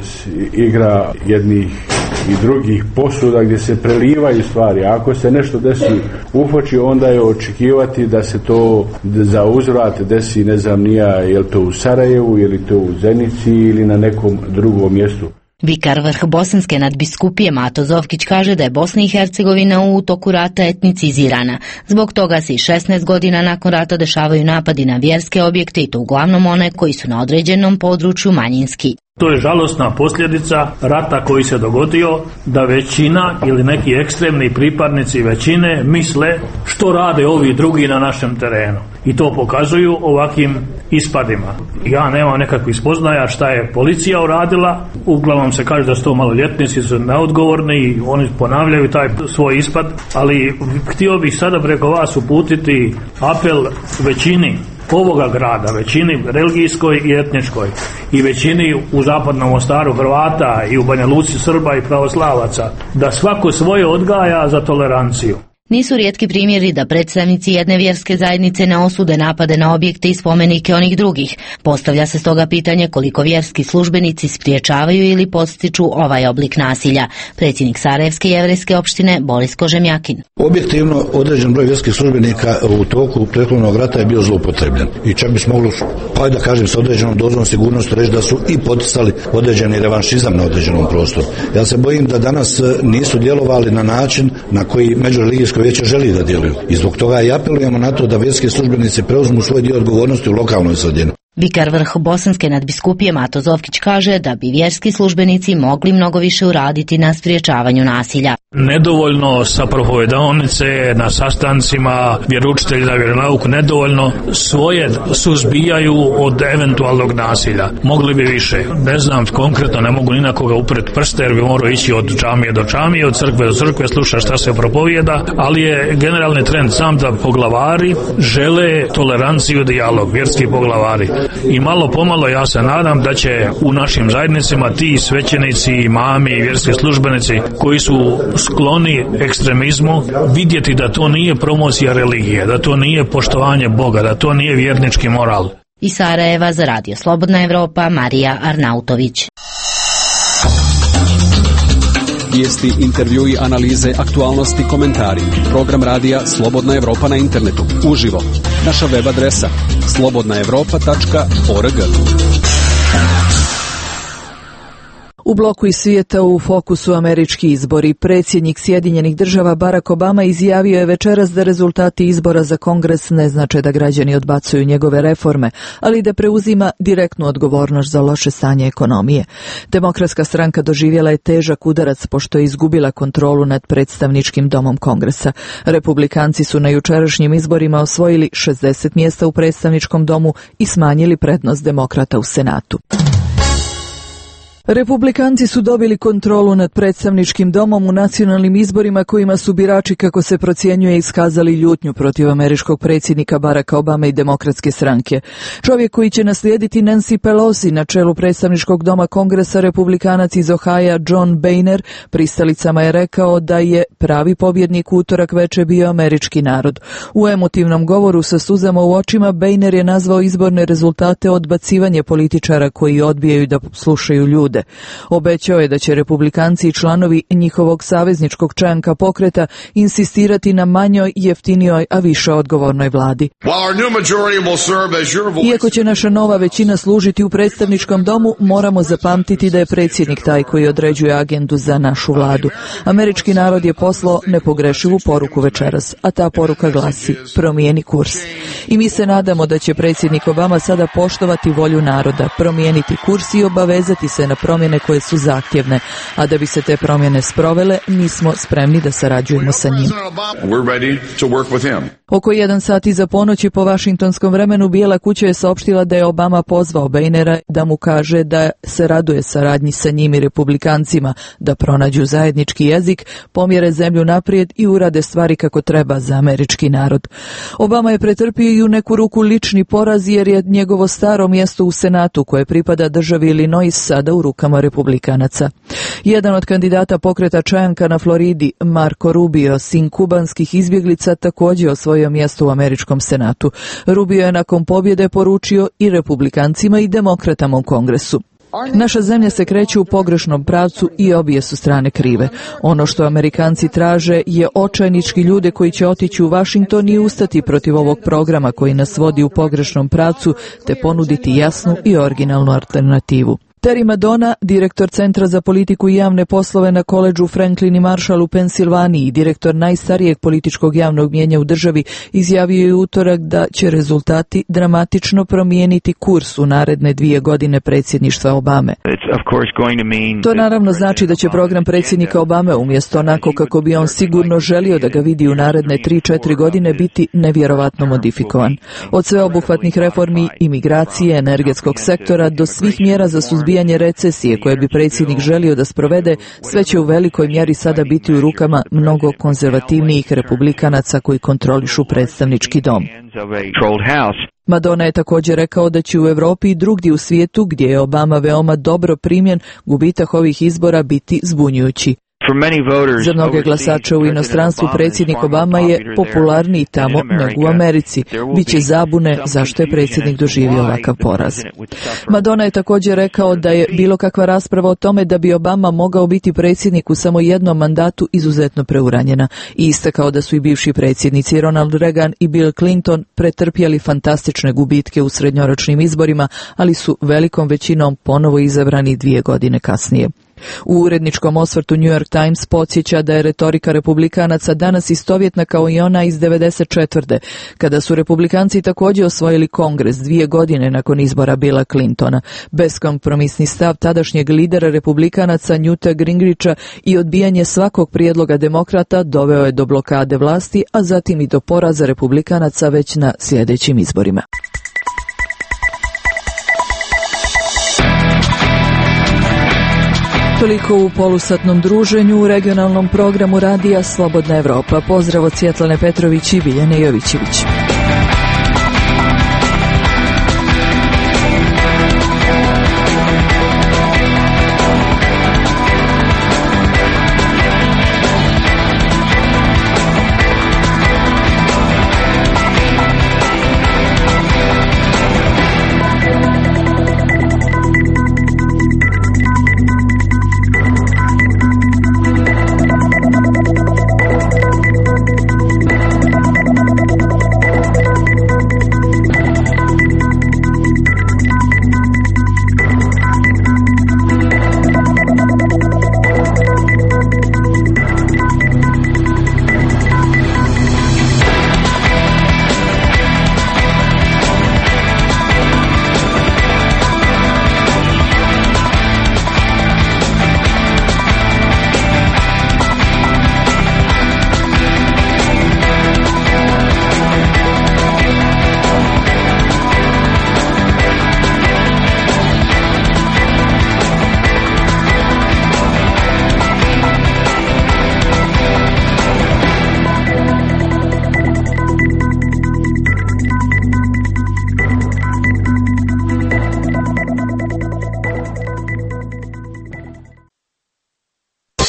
igra jednih i drugih posuda gdje se prelivaju stvari. Ako se nešto desi u Foči, onda je očekivati da se to za uzvrat desi, ne znam nija, je li to u Sarajevu, je li to u Zenici ili na nekom drugom mjestu. Vikar vrh Bosanske nadbiskupije Mato Zovkić kaže da je Bosna i Hercegovina u toku rata etnicizirana. Zbog toga se i šesnaest godina nakon rata dešavaju napadi na vjerske objekte i to uglavnom one koji su na određenom području manjinski. To je žalosna posljedica rata koji se dogodio, da većina ili neki ekstremni pripadnici većine misle što rade ovi drugi na našem terenu. I to pokazuju ovakvim ispadima. Ja nemam nekakvih spoznaja šta je policija uradila, uglavnom se kaže da su to maloljetnici, su neodgovorni i oni ponavljaju taj svoj ispad, ali htio bih sada preko vas uputiti apel većini ovoga grada, većini religijskoj i etničkoj i većini u zapadnom Mostaru Hrvata i u Banja Luci Srba i pravoslavaca, da svako svoje odgaja za toleranciju. Nisu rijetki primjeri da predstavnici jedne vjerske zajednice ne osude napade na objekte i spomenike onih drugih. Postavlja se stoga pitanje koliko vjerski službenici spriječavaju ili podstiču ovaj oblik nasilja. Predsjednik Sarajevske jevrejske opštine Boris Kožemjakin. Objektivno određen broj vjerskih službenika u toku prethodnog rata je bio zloupotrebljen. I čak bi se moglo, pa da kažem, sa određenom dozom sigurnosti reći da su i poticali određeni revanšizam na određenom prostoru. Ja se bojim da danas nisu djelovali na način na koji međureligijsko vijeće želi da djeluju. I zbog toga i apelujemo na to da vjerski službenici preuzmu svoj dio odgovornosti u lokalnoj sredini. Vikar vrh Bosanske nadbiskupije Mato Zovkić kaže da bi vjerski službenici mogli mnogo više uraditi na spriječavanju nasilja. Nedovoljno sa propovedonice, na sastancima vjeroučitelji za vjeronauk, nedovoljno svoje suzbijaju od eventualnog nasilja. Mogli bi više. Ne znam, konkretno ne mogu ni na koga upret prste jer bi morao ići od džamije do džamije, od crkve do crkve, sluša šta se propovijeda, ali je generalni trend sam da poglavari žele toleranciju i dijalog, vjerski poglavari. I malo pomalo ja se nadam da će u našim zajednicama ti svećenici, imami i vjerski službenici koji su skloni ekstremizmu vidjeti da to nije promocija religije, da to nije poštovanje Boga, da to nije vjernički moral. Iz Sarajeva za Radio Slobodna Evropa Marija Arnautović. Vijesti, intervjui, analize, aktualnosti, komentari. Program radija Slobodna Evropa na internetu. Uživo. Naša web adresa slobodna evropa tačka org. U bloku iz svijeta u fokusu američki izbori. Predsjednik Sjedinjenih država Barack Obama izjavio je večeras da rezultati izbora za Kongres ne znače da građani odbacuju njegove reforme, ali da preuzima direktnu odgovornost za loše stanje ekonomije. Demokratska stranka doživjela je težak udarac pošto je izgubila kontrolu nad predstavničkim domom Kongresa. Republikanci su na jučerašnjim izborima osvojili šezdeset mjesta u predstavničkom domu i smanjili prednost demokrata u Senatu. Republikanci su dobili kontrolu nad predstavničkim domom u nacionalnim izborima kojima su birači, kako se procjenjuje, iskazali ljutnju protiv američkog predsjednika Baracka Obama i demokratske stranke. Čovjek koji će naslijediti Nancy Pelosi na čelu predstavničkog doma Kongresa, republikanac iz Ohaja John Boehner, pristalicama je rekao da je pravi pobjednik utorak veče bio američki narod. U emotivnom govoru sa suzama u očima Boehner je nazvao izborne rezultate odbacivanje političara koji odbijaju da slušaju ljude. Obećao je da će republikanci i članovi njihovog savezničkog članka pokreta insistirati na manjoj, jeftinijoj, a više odgovornoj vladi. Iako će naša nova većina služiti u predstavničkom domu, moramo zapamtiti da je predsjednik taj koji određuje agendu za našu vladu. Američki narod je poslao nepogrešivu poruku večeras, a ta poruka glasi: promijeni kurs. I mi se nadamo da će predsjednik Obama sada poštovati volju naroda, promijeniti kurs i obavezati se na promjene koje su zahtjevne, a da bi se te promjene sprovele, mi smo spremni da sarađujemo sa njim. Oko jedan sat iza ponoći po vašingtonskom vremenu Bijela kuća je saopštila da je Obama pozvao Boehnera da mu kaže da se raduje saradnji sa njim i republikancima, da pronađu zajednički jezik, pomjere zemlju naprijed i urade stvari kako treba za američki narod. Obama je pretrpio i u neku ruku lični poraz jer je njegovo staro mjesto u Senatu koje pripada državi Illinois sada u rukama republikanaca. Jedan od kandidata pokreta čanka na Floridi, Marco Rubio, sin kubanskih izbjeglica, također osvojio mjesto u američkom Senatu. Rubio je nakon pobjede poručio i republikancima i demokratama u Kongresu: naša zemlja se kreće u pogrešnom pravcu i obje su strane krive. Ono što Amerikanci traže je očajnički ljude koji će otići u Washington i ustati protiv ovog programa koji nas vodi u pogrešnom pravcu, te ponuditi jasnu i originalnu alternativu. Terry Madonna, direktor Centra za politiku i javne poslove na koledžu Franklin i Marshall u Pensilvaniji i direktor najstarijeg političkog javnog mnijenja u državi, izjavio je utorak da će rezultati dramatično promijeniti kurs u naredne dvije godine predsjedništva Obame. To naravno znači da će program predsjednika Obame, umjesto onako kako bi on sigurno želio da ga vidi u naredne tri četiri godine, biti nevjerovatno modifikovan. Od sveobuhvatnih reformi, imigracije, energetskog sektora do svih mjera za suzbijanje recesije koje bi predsjednik želio da sprovede, sve će u velikoj mjeri sada biti u rukama mnogo konzervativnijih republikanaca koji kontrolišu predstavnički dom. Madonna je također rekao da će u Europi i drugdje u svijetu, gdje je Obama veoma dobro primjen, gubitak ovih izbora biti zbunjujući. Za mnoge glasače u inostranstvu predsjednik Obama je popularniji tamo nego u Americi. Biće zabune zašto je predsjednik doživio ovakav poraz. Madonna je također rekao da je bilo kakva rasprava o tome da bi Obama mogao biti predsjednik u samo jednom mandatu izuzetno preuranjena i istakao da su i bivši predsjednici Ronald Reagan i Bill Clinton pretrpjeli fantastične gubitke u srednjoročnim izborima, ali su velikom većinom ponovo izabrani dvije godine kasnije. U uredničkom osvrtu New York Times podsjeća da je retorika republikanaca danas istovjetna kao i ona iz devedeset četvrte. kada su republikanci također osvojili Kongres dvije godine nakon izbora Billa Clintona. Beskompromisni stav tadašnjeg lidera republikanaca Newta Gingricha i odbijanje svakog prijedloga demokrata doveo je do blokade vlasti, a zatim i do poraza republikanaca već na sljedećim izborima. Toliko u polusatnom druženju u regionalnom programu radija Slobodna Evropa. Pozdrav od Svjetlane Petrović i Biljane Jovićević.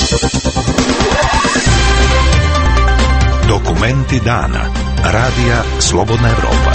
Dokumenti dana. Radija Slobodna Evropa.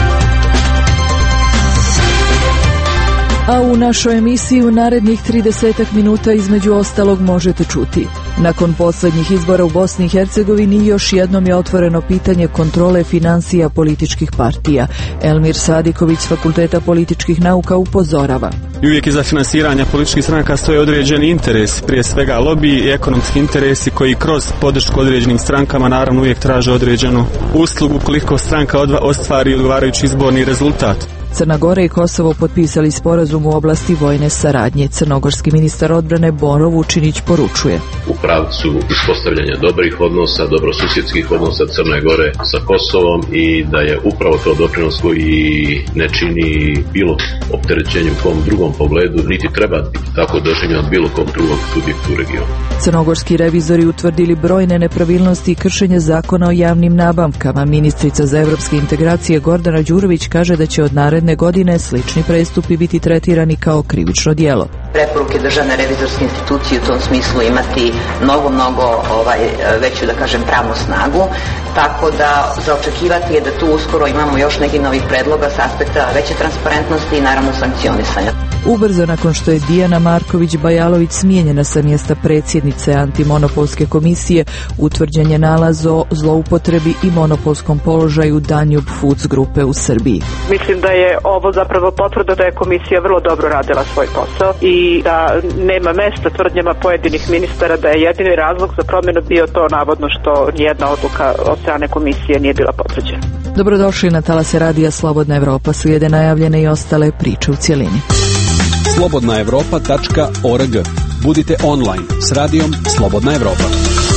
A u našoj emisiji u narednih tridesetak minuta između ostalog možete čuti. Nakon posljednjih izbora u Bosni i Hercegovini još jednom je otvoreno pitanje kontrole financija političkih partija. Elmir Sadiković s Fakulteta političkih nauka upozorava. I uvijek iza finansiranja političkih stranaka stoje određeni interes, prije svega lobiji i ekonomski interesi koji kroz podršku određenim strankama naravno uvijek traže određenu uslugu koliko stranka ostvari odgovarajući izborni rezultat. Crna Gora i Kosovo potpisali sporazum u oblasti vojne saradnje. Crnogorski ministar odbrane Boro Vučinić poručuje. U pravcu uspostavljanja dobrih odnosa, dobrosusjedskih odnosa Crne Gore sa Kosovom i da je upravo to doprinos koji ne čini bilo opterećenju u kom drugom pogledu, niti treba biti tako doživljen bilo kom drugom subjektu u regionu. Crnogorski revizori utvrdili brojne nepravilnosti i kršenje zakona o javnim nabavkama. Ministrica za evropske integracije Gordana Đurović kaže da će od naredne godine slični prestupi biti tretirani kao krivično djelo. Preporuke državne revizorske institucije u tom smislu imati mnogo, mnogo ovaj, veću, da kažem, pravnu snagu, tako da za očekivati je da tu uskoro imamo još nekih novih predloga s aspekta veće transparentnosti i naravno sankcionisanja. Ubrzo nakon što je Dijana Marković-Bajalović smijenjena sa mjesta predsjednice antimonopolske komisije, utvrđen je nalaz o zloupotrebi i monopolskom položaju Danube Foods grupe u Srbiji. Mislim da je ovo zapravo potvrda da je komisija vrlo dobro radila svoj posao i da nema mesta tvrdnjama pojedinih ministara da je jedini razlog za promjenu bio to navodno što nijedna odluka od strane komisije nije bila potvrđena. Dobrodošli na talase radija Slobodna Evropa, slijede najavljene i ostale priče u cjelini. slobodna evropa tačka org. Budite online s radijom Slobodna Evropa.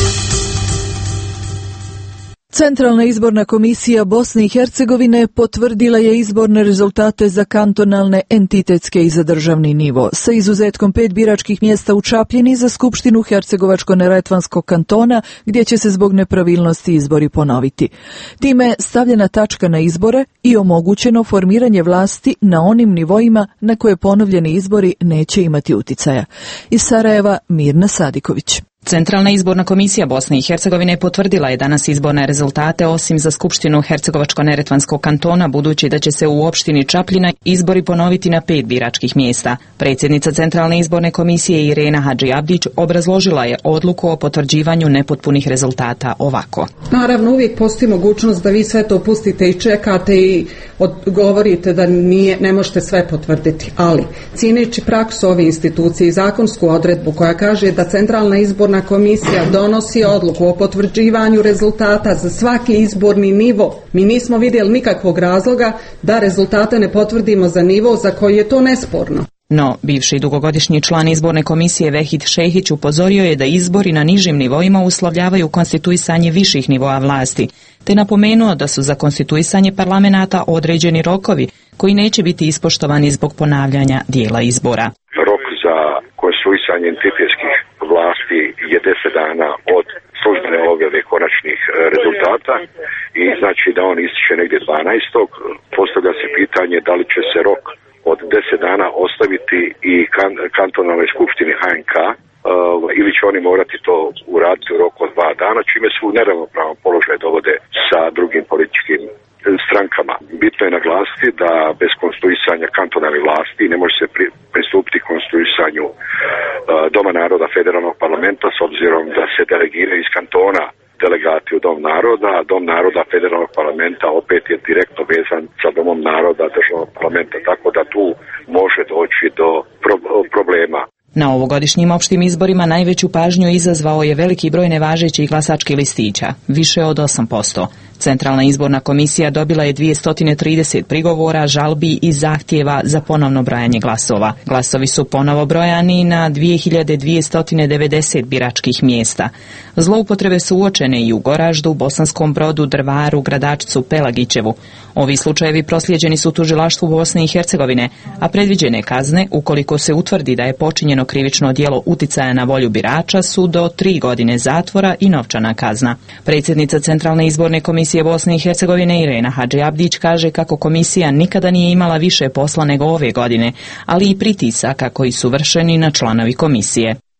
Centralna izborna komisija Bosne i Hercegovine potvrdila je izborne rezultate za kantonalne, entitetske i za državni nivo, sa izuzetkom pet biračkih mjesta u Čapljini za Skupštinu Hercegovačko-neretvanskog kantona, gdje će se zbog nepravilnosti izbori ponoviti. Time stavljena tačka na izbore i omogućeno formiranje vlasti na onim nivoima na koje ponovljeni izbori neće imati uticaja. Iz Sarajeva Mirna Sadiković. Centralna izborna komisija Bosne i Hercegovine potvrdila je danas izborne rezultate osim za Skupštinu Hercegovačko-neretvanskog kantona, budući da će se u opštini Čapljina izbori ponoviti na pet biračkih mjesta. Predsjednica Centralne izborne komisije Irena Hadži Abdić obrazložila je odluku o potvrđivanju nepotpunih rezultata ovako. Naravno, uvijek postoji mogućnost da vi sve to pustite i čekate i govorite da nije, ne možete sve potvrditi, ali cijeneći praksu ove institucije i zakonsku odredbu koja kaže da Centralna izborna komisija donosi odluku o potvrđivanju rezultata za svaki izborni nivo, mi nismo vidjeli nikakvog razloga da rezultate ne potvrdimo za nivo za koji je to nesporno. No, bivši dugogodišnji član izborne komisije Vehid Šehić upozorio je da izbori na nižim nivoima uslovljavaju konstituisanje viših nivoa vlasti, te napomenuo da su za konstituisanje parlamenata određeni rokovi koji neće biti ispoštovani zbog ponavljanja dijela izbora. Rok za konstituisanje entitetskih vlasti je deset dana od službene objave konačnih rezultata i znači da on ističe negdje dvanaestog Postavlja se pitanje da li će se rok od deset dana ostaviti i kan, kantonalnoj skupštini H N K uh, ili će oni morati to uraditi u roku od dva dana, čime su u neravnopravan položaj dovode sa drugim političkim strankama. Bitno je naglasiti da bez konstituisanja kantonalnih vlasti ne može se pri, pristupiti konstituisanju uh, Doma naroda federalnog parlamenta, s obzirom da se delegiraju iz kantona delegati u Dom naroda, a Dom naroda federalnog parlamenta opet je direktno vezan sa Domom naroda državnog parlamenta, tako da tu može doći do pro- problema. Na ovogodišnjim opštim izborima najveću pažnju izazvao je veliki broj nevažećih glasačkih listića, više od osam posto. Centralna izborna komisija dobila je dvjesto trideset prigovora, žalbi i zahtjeva za ponovno brojanje glasova. Glasovi su ponovo brojani na dvije hiljade dvjesto devedeset biračkih mjesta. Zloupotrebe su uočene i u Goraždu, Bosanskom Brodu, Drvaru, Gradačcu, Pelagićevu. Ovi slučajevi proslijeđeni su tužilaštvu Bosne i Hercegovine, a predviđene kazne, ukoliko se utvrdi da je počinjeno krivično djelo uticaja na volju birača, su do tri godine zatvora i novčana kazna. Predsjednica Centralne izborne komisije Bosne i Hercegovine Irena Hadži Abdić kaže kako komisija nikada nije imala više posla nego ove godine, ali i pritisaka koji su vršeni na članovi komisije.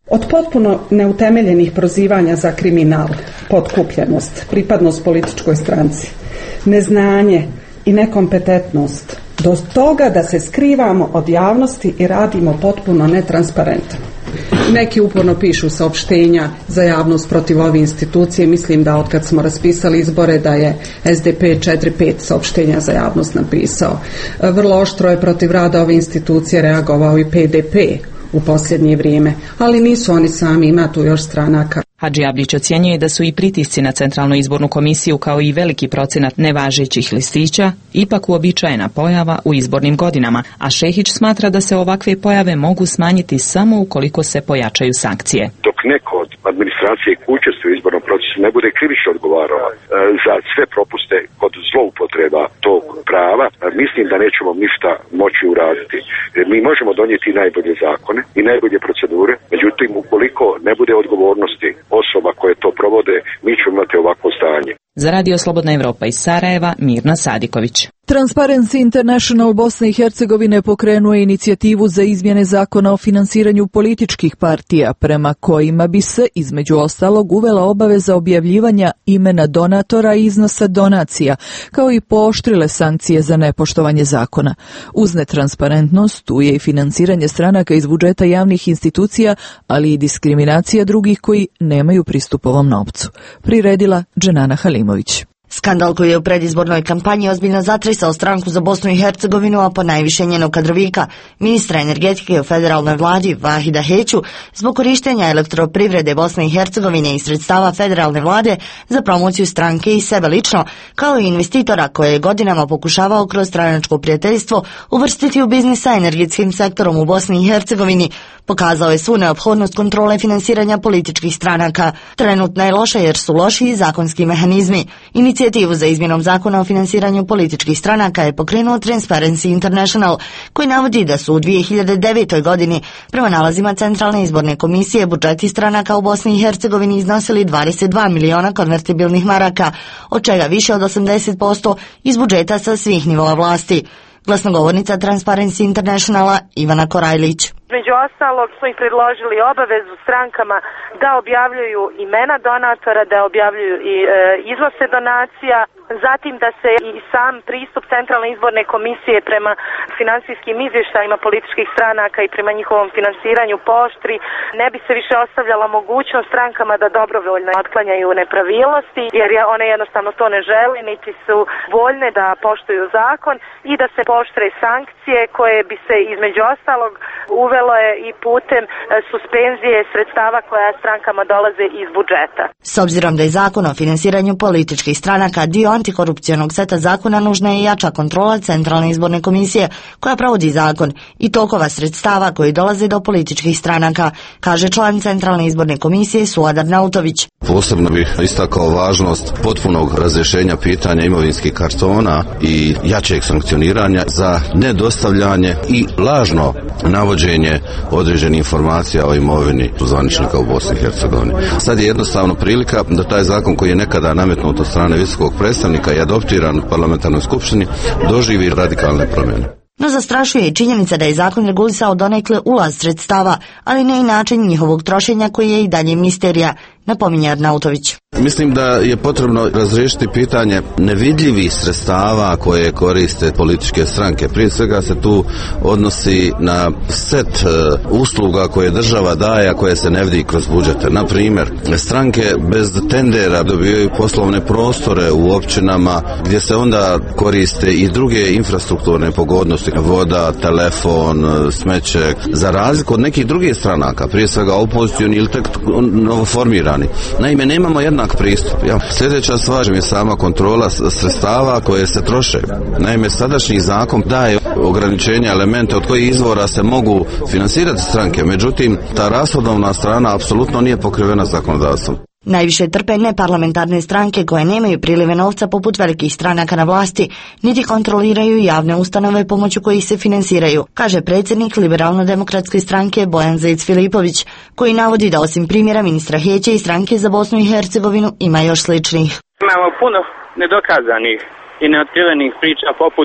Od potpuno neutemeljenih prozivanja za kriminal, potkupljenost, pripadnost političkoj stranci, neznanje i nekompetentnost, do toga da se skrivamo od javnosti i radimo potpuno netransparentno. Neki uporno pišu saopštenja za javnost protiv ove institucije. Mislim da od kad smo raspisali izbore da je S D P četiri pet saopštenja za javnost napisao. Vrlo oštro je protiv rada ove institucije reagovao i P D P u posljednje vrijeme, ali nisu oni sami, ima tu još stranaka. Hadži Ablić ocjenjuje da su i pritisci na Centralnu izbornu komisiju kao i veliki procenat nevažećih listića ipak uobičajena pojava u izbornim godinama, a Šehić smatra da se ovakve pojave mogu smanjiti samo ukoliko se pojačaju sankcije. Dok neko od administracije koji učestvuje u izbornom procesu ne bude krivično odgovarao e, za sve propuste kod zloupotreba tog prava, mislim da nećemo ništa moći uraditi. E, mi možemo donijeti najbolje zakone i najbolje procedure, međutim ukoliko ne bude odgovornosti osoba koje to provode, mi ćemo imati ovakvo stanje. Za Radio Slobodna Evropa iz Sarajeva, Mirna Sadiković. Transparency International Bosne i Hercegovine pokrenuo je inicijativu za izmjene zakona o finansiranju političkih partija, prema kojima bi se, između ostalog, uvela obaveza objavljivanja imena donatora i iznosa donacija, kao i pooštrile sankcije za nepoštovanje zakona. Uz netransparentnost, tu je i finansiranje stranaka iz budžeta javnih institucija, ali i diskriminacija drugih koji nemaju pristup ovom novcu. Priredila Dženana Halimović. Skandal koji je u predizbornoj kampanji ozbiljno zatresao stranku za Bosnu i Hercegovinu, a ponajviše njenog kadrovika, ministra energetike u federalnoj vladi Vahida Heću, zbog korištenja elektroprivrede Bosne i Hercegovine i sredstava federalne vlade za promociju stranke i sebe lično, kao i investitora koje je godinama pokušavao kroz stranačko prijateljstvo uvrstiti u biznis sa energetskim sektorom u Bosni i Hercegovini, pokazao je svu neophodnost kontrole finansiranja političkih stranaka. Trenutno je loše jer su loši i zakonski mehanizmi. Inicijativu za izmjenom zakona o finansiranju političkih stranaka je pokrenuo Transparency International, koji navodi da su u dvije hiljade devetoj. godini prema nalazima Centralne izborne komisije budžeti stranaka u Bosni i Hercegovini iznosili dvadeset dva miliona konvertibilnih maraka, od čega više od osamdeset posto iz budžeta sa svih nivoa vlasti. Glasnogovornica Transparency Internationala Ivana Korajlić. Među ostalog smo ih predložili obavezu strankama da objavljuju imena donatora, da objavljuju i e, iznose donacija, zatim da se i sam pristup Centralne izborne komisije prema finansijskim izvještajima političkih stranaka i prema njihovom finansiranju pooštri. Ne bi se više ostavljala mogućnost strankama da dobrovoljno otklanjaju nepravilnosti, jer one jednostavno to ne žele, niti su voljne da poštuju zakon, i da se pooštre sankcije koje bi se između ostalog uvelo je i putem suspenzije sredstava koja strankama dolaze iz budžeta. S obzirom da je zakon o finansiranju političkih stranaka dio antikorupcionog seta zakona, nužna je jača kontrola Centralne izborne komisije koja provodi zakon i tokova sredstava koji dolaze do političkih stranaka, kaže član Centralne izborne komisije Suadar Nautović. Posebno bih istakao važnost potpunog razrješenja pitanja imovinskih kartona i jačeg sankcioniranja za nedostavljanje i lažno navođenje određenih informacija o imovini zvaničnika u Bosni i Hercegovini. Sad je jednostavno prilika da taj zakon koji je nekada nametnut od strane visokog predstavnika i adoptiran u parlamentarnoj skupštini doživi radikalne promjene. No zastrašuje i činjenica da je zakon regulisao donekle ulaz sredstava, ali ne i način njihovog trošenja koji je i dalje misterija, napominje Arnautović. Mislim da je potrebno razriješiti pitanje nevidljivih sredstava koje koriste političke stranke. Prije svega se tu odnosi na set usluga koje država daje, a koje se ne vidi kroz budžete. Na primjer, stranke bez tendera dobijaju poslovne prostore u općinama gdje se onda koriste i druge infrastrukturne pogodnosti, voda, telefon, smeće, za razliku od nekih drugih stranaka, prije svega opozicioni ili tek novoformirani. Naime, nemamo jednak pristup. Ja. Sljedeća stvar je sama kontrola sredstava koje se troše. Naime, sadašnji zakon daje ograničenja elementa od kojih izvora se mogu finansirati stranke, međutim, ta rashodovna strana apsolutno nije pokrivena zakonodavstvom. Najviše trpe neparlamentarne stranke koje nemaju prilive novca poput velikih stranaka na vlasti, niti kontroliraju javne ustanove pomoću kojih se finansiraju, kaže predsjednik Liberalno-demokratske stranke Bojan Zec-Filipović, koji navodi da osim primjera ministra Heće i stranke za Bosnu i Hercegovinu ima još sličnih. Imamo puno nedokazanih i neotkrivenih priča poput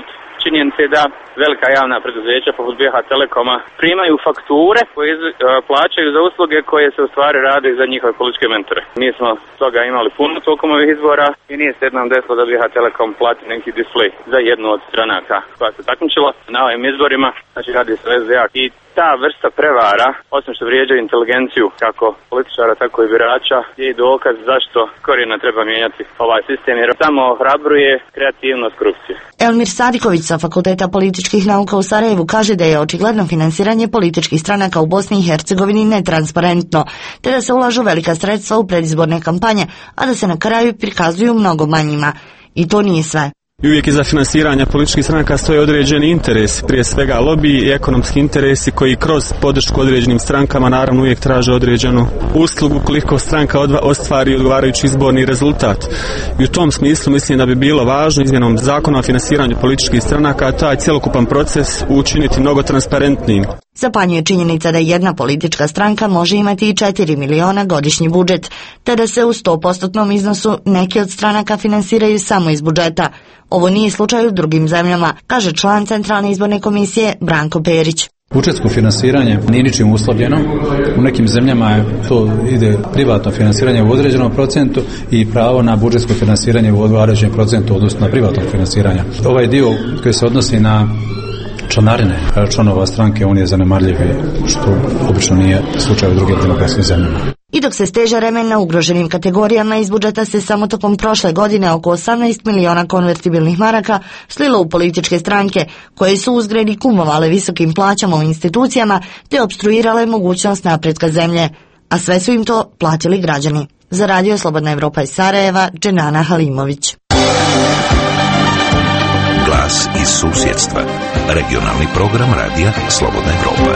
činjenica je da velika javna preduzeća poput B H Telekoma primaju fakture koje iz, uh, plaćaju za usluge koje se u stvari rade za njihove političke mentore. Mi smo toga imali puno tokom ovih izbora i nije se jednom desilo da B H Telekom plati neki display za jednu od stranaka koja se takmičila na ovim izborima, znači radi se o S D A. I ta vrsta prevara, osim što vrijeđa inteligenciju kako političara, tako i birača, je i dokaz zašto korijena treba mijenjati ovaj sistem, jer samo ohrabruje kreativnost korupcije. Elmir Sadiković sa Fakulteta političkih nauka u Sarajevu kaže da je očigledno finansiranje političkih stranaka u Bosni i Hercegovini netransparentno, te da se ulažu velika sredstva u predizborne kampanje, a da se na kraju prikazuju mnogo manjima. I to nije sve. I uvijek iza finansiranja političkih stranaka stoje određeni interesi, prije svega lobiji i ekonomski interesi koji kroz podršku određenim strankama naravno uvijek traže određenu uslugu koliko stranka ostvari odgovarajući izborni rezultat. I u tom smislu mislim da bi bilo važno izmjenom zakona o finansiranju političkih stranaka taj cjelokupan proces učiniti mnogo transparentnijim. Zapanjuje činjenica da jedna politička stranka može imati i četiri miliona godišnji budžet, te da se u sto posto iznosu neke od stranaka finansiraju samo iz budžeta. Ovo nije slučaj u drugim zemljama, kaže član Centralne izborne komisije Branko Perić. Budžetsko finansiranje nije ničim uslovljeno. U nekim zemljama je to ide privatno finansiranje u određenom procentu i pravo na budžetsko finansiranje u određenom procentu odnosno na privatno finansiranje. Ovaj dio koji se odnosi na članarine članova stranke, on je zanemarljiv, što obično nije slučaj u drugim demokratskim zemljama. I dok se steže remen na ugroženim kategorijama, iz budžeta se samo tokom prošle godine oko osamnaest miliona konvertibilnih maraka slilo u političke stranke, koje su uzgredi kumovale visokim plaćama u institucijama te opstruirale mogućnost napretka zemlje. A sve su im to platili građani. Za Radio Slobodna Evropa iz Sarajeva, Dženana Halimović. Glas iz susjedstva. Regionalni program Radija Slobodna Evropa.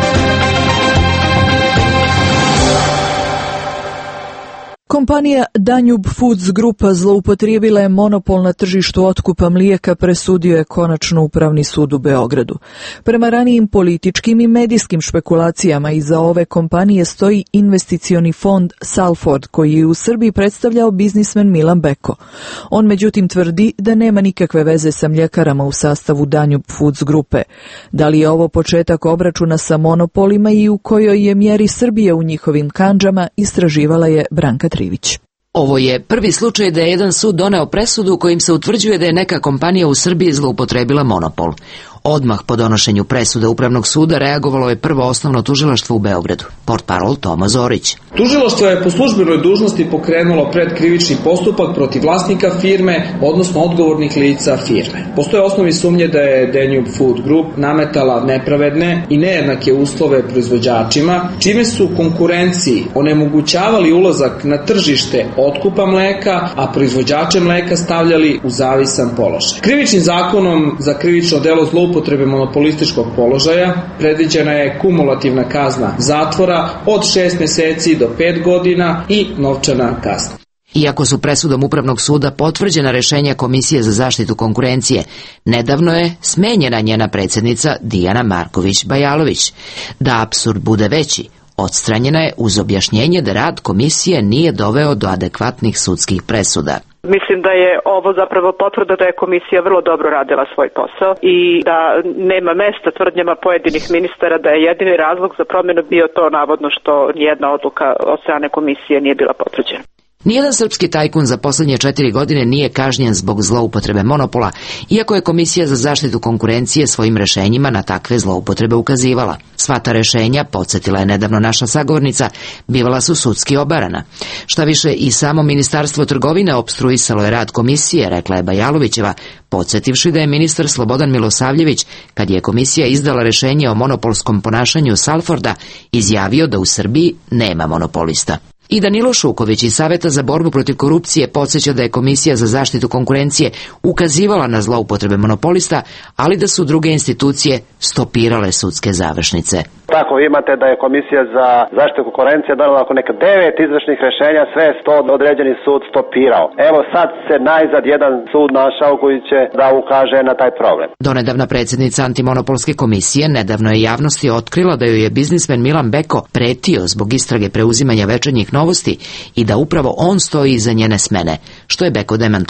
Kompanija Danube Foods Grupa zloupotrijebila je monopol na tržištu otkupa mlijeka, presudio je konačno Upravni sud u Beogradu. Prema ranijim političkim i medijskim špekulacijama iza ove kompanije stoji investicioni fond Salford, koji je u Srbiji predstavljao biznismen Milan Beko. On međutim tvrdi da nema nikakve veze sa mljekarama u sastavu Danube Foods Grupe. Da li je ovo početak obračuna sa monopolima i u kojoj je mjeri Srbija u njihovim kandžama, istraživala je Branka Trivić. Ovo je prvi slučaj da je jedan sud doneo presudu kojim se utvrđuje da je neka kompanija u Srbiji zloupotrebila monopol. Odmah po donošenju presude Upravnog suda reagovalo je prvo osnovno tužilaštvo u Beogradu. Portparol Toma Zorić. Tužilaštvo je po službenoj dužnosti pokrenulo predkrivični postupak protiv vlasnika firme, odnosno odgovornih lica firme. Postoje osnovi sumnje da je Danube Food Group nametala nepravedne i nejednake uslove proizvođačima, čime su konkurenciji onemogućavali ulazak na tržište otkupa mleka, a proizvođače mleka stavljali u zavisan položaj. Krivičnim zakonom za krivično delo zloupotrebe upotrebe monopolističkog položaja predviđena je kumulativna kazna zatvora od šest mjeseci do pet godina i novčana kazna. Iako su presudom Upravnog suda potvrđena rješenja Komisije za zaštitu konkurencije, nedavno je smenjena njena predsjednica Dijana Marković-Bajalović. Da apsurd bude veći, odstranjena je uz objašnjenje da rad komisije nije doveo do adekvatnih sudskih presuda. Mislim da je ovo zapravo potvrda da je komisija vrlo dobro radila svoj posao i da nema mesta tvrdnjama pojedinih ministara da je jedini razlog za promjenu bio to navodno što nijedna odluka od strane komisije nije bila potvrđena. Nijedan srpski tajkun za posljednje četiri godine nije kažnjen zbog zloupotrebe monopola, iako je Komisija za zaštitu konkurencije svojim rješenjima na takve zloupotrebe ukazivala. Sva ta rješenja, podsjetila je nedavno naša sagovornica, bivala su sudski obarana. Šta više, i samo Ministarstvo trgovine opstruisalo je rad komisije, rekla je Bajalovićeva, podsjetivši da je ministar Slobodan Milosavljević, kad je komisija izdala rješenje o monopolskom ponašanju Salforda, izjavio da u Srbiji nema monopolista. I Danilo Šuković iz Saveta za borbu protiv korupcije podsjeća da je Komisija za zaštitu konkurencije ukazivala na zloupotrebe monopolista, ali da su druge institucije stopirale sudske završnice. Tako imate da je Komisija za zaštitu konkurencije donela oko neka devet izvršnih rješenja, sve je sto određeni sud stopirao. Evo sad se najzad jedan sud našao koji će da ukaže na taj problem. Donedavna predsjednica Antimonopolske komisije nedavno je javnosti otkrila da joj je biznismen Milan Beko pretio zbog istrage preuzimanja Večernjih novosti i da upravo on stoji iza njene smene, što je Beko demantovao.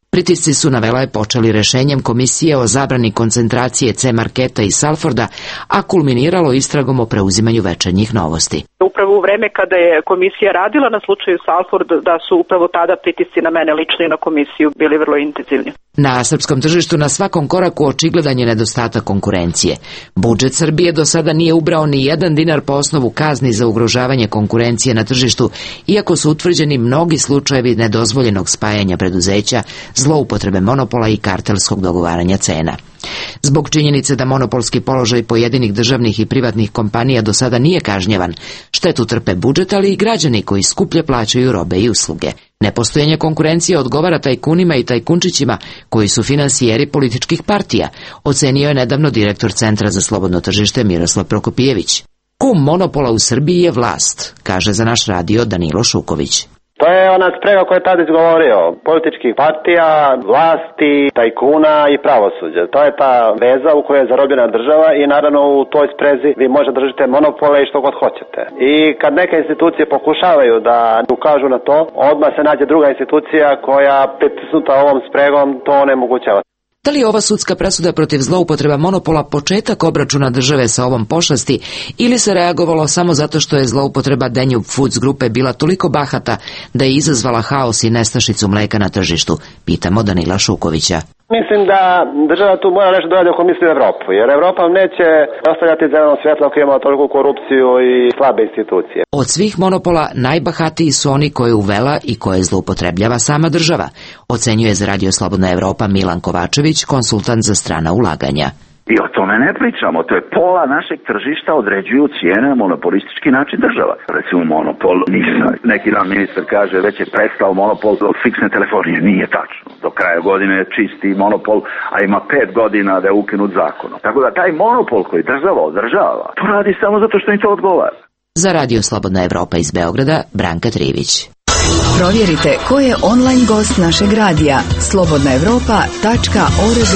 Pritisci su, navela je, počeli rešenjem Komisije o zabrani koncentracije C Marketa i Salforda, a kulminiralo istragom o preuzimanju Večernjih novosti. Upravo u vreme kada je komisija radila na slučaju Salford, da su upravo tada pritisci na mene lično i na komisiju bili vrlo intenzivni. Na srpskom tržištu na svakom koraku očigledan je nedostatak konkurencije. Budžet Srbije do sada nije ubrao ni jedan dinar po osnovu kazni za ugrožavanje konkurencije na tržištu, iako su utvrđeni mnogi slučajevi nedozvoljenog spajanja preduzeća, zloupotrebe monopola i kartelskog dogovaranja cena. Zbog činjenice da monopolski položaj pojedinih državnih i privatnih kompanija do sada nije kažnjavan, štetu trpe budžet, ali i građani koji skuplje plaćaju robe i usluge. Nepostojanje konkurencije odgovara tajkunima i tajkunčićima koji su finansijeri političkih partija, ocenio je nedavno direktor Centra za slobodno tržište Miroslav Prokopijević. Kum monopola u Srbiji je vlast, kaže za naš radio Danilo Šuković. To je ona sprega koja je tada izgovorio, političkih partija, vlasti, tajkuna i pravosuđa. To je ta veza u kojoj je zarobljena država i naravno u toj sprezi vi možete držite monopole i što god hoćete. I kad neke institucije pokušavaju da ukažu na to, odmah se nađe druga institucija koja pritisnuta ovom spregom to onemogućava. Da li je ova sudska presuda protiv zloupotreba monopola početak obračuna države sa ovom pošasti ili se reagovalo samo zato što je zloupotreba Danube Foods grupe bila toliko bahata da je izazvala haos i nestašicu mleka na tržištu? Pitamo Danila Šukovića. Mislim da država tu mora nešto dodati ako misli u Evropu, jer Evropa neće ostavljati zeleno svjetlo ako ima toliko korupciju i slabe institucije. Od svih monopola najbahatiji su oni koje je uvela i koje zloupotrebljava sama država, ocenjuje za Radio Slobodna Evropa Milan Kovačević, konsultant za strana ulaganja. I o tome ne pričamo, to je pola našeg tržišta određuju cijene na monopolistički način država. Recimo monopol Nisa, neki dan ministar kaže već je prestao monopol fiksne telefonije, nije tačno. Do kraja godine je čisti monopol, a ima pet godina da je ukinut zakonom. Tako da taj monopol koji država održava, to radi samo zato što im to odgovara. Za Radio Slobodna Evropa iz Beograda, Branka Trivić. Provjerite ko je online gost našeg radija slobodna evropa tačka org.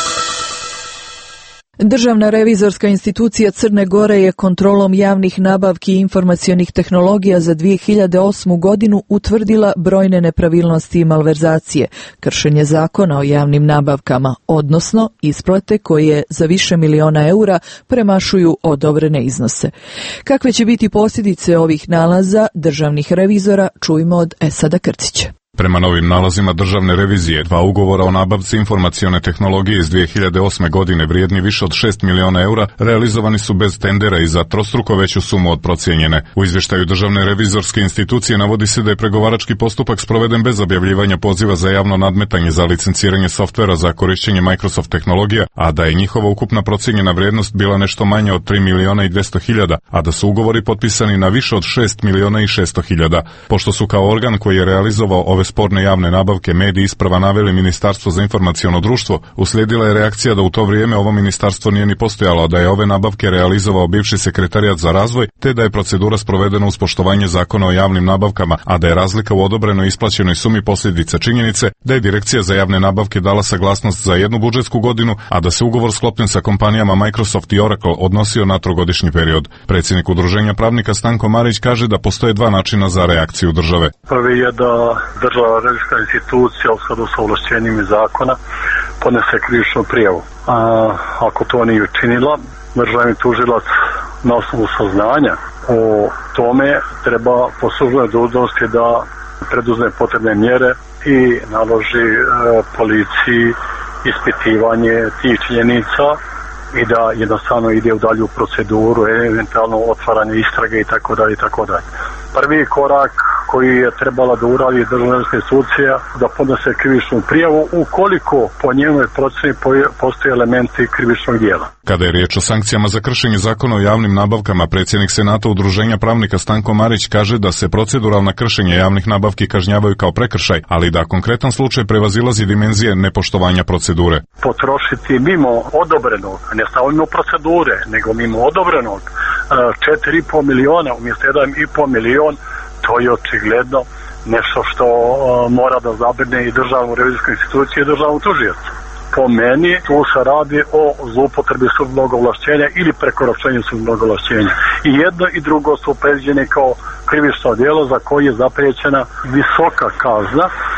Državna revizorska institucija Crne Gore je kontrolom javnih nabavki i informacionih tehnologija za dvije hiljade osmu godinu utvrdila brojne nepravilnosti i malverzacije, kršenje zakona o javnim nabavkama, odnosno isplate koje za više miliona eura premašuju odobrene iznose. Kakve će biti posljedice ovih nalaza državnih revizora, čujmo od Esada Krcića. Prema novim nalazima državne revizije, dva ugovora o nabavci informacione tehnologije iz dvije hiljade osme godine vrijedni više od šest miliona eura realizovani su bez tendera i za trostruko veću sumu od procijenjene. U izvještaju državne revizorske institucije navodi se da je pregovarački postupak sproveden bez objavljivanja poziva za javno nadmetanje za licenciranje softvera za korišćenje Microsoft tehnologija, a da je njihova ukupna procijenjena vrijednost bila nešto manja od tri miliona i dvjesto hiljada, a da su ugovori potpisani na više od šest miliona i šesto hiljada. Pošto su kao organ koji je realizovao ove sporne javne nabavke mediji isprva naveli Ministarstvo za informaciono društvo, uslijedila je reakcija da u to vrijeme ovo ministarstvo nije ni postojalo, da je ove nabavke realizovao bivši sekretarijat za razvoj, te da je procedura sprovedena uz poštovanje zakona o javnim nabavkama, a da je razlika u odobrenoj i isplaćenoj sumi posljedica činjenice da je Direkcija za javne nabavke dala saglasnost za jednu budžetsku godinu, a da se ugovor sklopljen sa kompanijama Microsoft i Oracle odnosio na trogodišnji period. Predsjednik Udruženja pravnika Stanko Marić kaže da postoje dva načina za reakciju države. Prvi je da država revizorska institucija u skladu sa ovlašćenjima zakona podnese krivičnu prijavu. A ako to nije učinila, državni tužilac na osnovu saznanja o tome treba po službenoj dužnosti da preduzme potrebne mjere i naloži e, policiji ispitivanje tih činjenica i da jednostavno ide u dalju proceduru, eventualno otvaranje istrage i tako dalje i tako dalje. Prvi korak koji je trebala da uradi državna institucija da podnese krivičnu prijavu ukoliko po njenoj procjeni postoje elementi krivičnog djela. Kada je riječ o sankcijama za kršenje zakona o javnim nabavkama, predsjednik Senata Udruženja pravnika Stanko Marić kaže da se proceduralna kršenja javnih nabavki kažnjavaju kao prekršaj, ali da konkretan slučaj prevazilazi dimenzije nepoštovanja procedure. Potrošiti mimo odobrenog, ne samo mimo procedure, nego mimo odobrenog četiri i po miliona umjesto jedan i po milion, to je očigledno nešto što uh, mora da zabrine i državnu revizorsku instituciju i državnu tužiocu. Po meni tu se radi o zloupotrebi službenog ovlašćenja ili prekoračenju službenog ovlašćenja. I jedno i drugo su predviđene kao krivično djelo za koje je zapriječena visoka kazna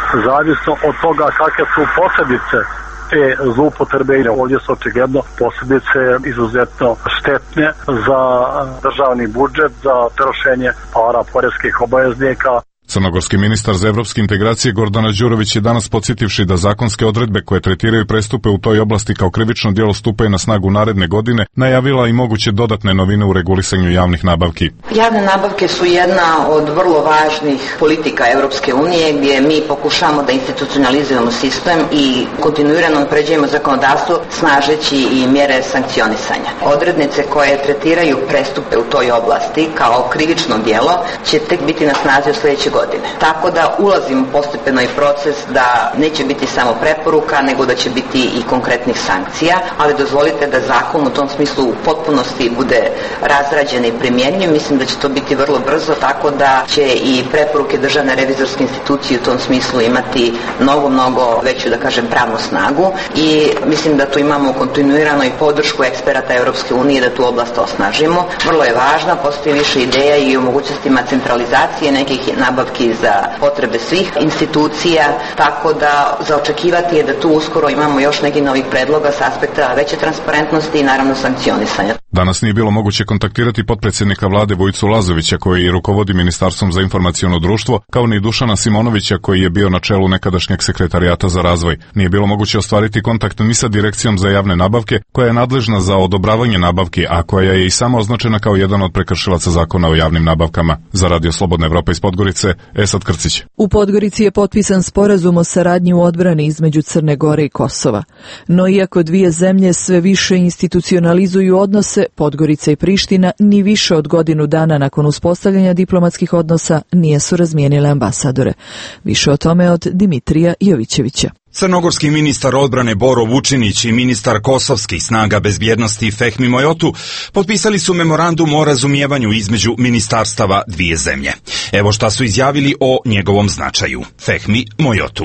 zavisno od toga kakve su posljedice te zloupotrebe. Ovdje su očigledno posljedice izuzetno štetne za državni budžet, za trošenje para poreskih obaveznika. Crnogorski ministar za evropske integracije Gordana Đurović je danas, podsjetivši da zakonske odredbe koje tretiraju prestupe u toj oblasti kao krivično djelo stupaju na snagu naredne godine, najavila i moguće dodatne novine u regulisanju javnih nabavki. Javne nabavke su jedna od vrlo važnih politika Europske unije gdje mi pokušamo da institucionalizujemo sistem i kontinuirano unapređujemo zakonodavstvo snažeći i mjere sankcionisanja. Odrednice koje tretiraju prestupe u toj oblasti kao krivično djelo će tek biti na snazi u sljedećeg godine. Tako da ulazimo postepeno i proces da neće biti samo preporuka, nego da će biti i konkretnih sankcija, ali dozvolite da zakon u tom smislu u potpunosti bude razrađen i primjenjiv. Mislim da će to biti vrlo brzo, tako da će i preporuke Državne revizorske institucije u tom smislu imati mnogo, mnogo veću, da kažem, pravnu snagu i mislim da tu imamo kontinuirano i podršku eksperata Europske unije da tu oblast osnažimo. Vrlo je važno, postoji više ideja i o mogućnostima centralizacije nekih nabavki za potrebe svih institucija, tako da za očekivati je da tu uskoro imamo još nekih novih predloga s aspekta veće transparentnosti i naravno sankcionisanja. Danas nije bilo moguće kontaktirati potpredsjednika vlade Vojicu Lazovića, koji rukovodi Ministarstvom za informaciono društvo, kao ni Dušana Simonovića, koji je bio na čelu nekadašnjeg sekretarijata za razvoj. Nije bilo moguće ostvariti kontakt ni sa Direkcijom za javne nabavke, koja je nadležna za odobravanje nabavki, a koja je i sama označena kao jedan od prekršilaca zakona o javnim nabavkama. Za Radio Slobodna Evropa iz Podgorice, Esad Krcić. U Podgorici je potpisan sporazum o saradnji u odbrani između Crne Gore i Kosova. No iako dvije zemlje sve više institucionalizuju odnose, Podgorica i Priština ni više od godinu dana nakon uspostavljanja diplomatskih odnosa nije su razmijenile ambasadore. Više o tome od Dimitrija Jovićevića. Crnogorski ministar odbrane Boro Vučinić i ministar kosovskih snaga bezbjednosti Fehmi Mojotu potpisali su memorandum o razumijevanju između ministarstava dvije zemlje. Evo šta su izjavili o njegovom značaju. Fehmi Mojotu.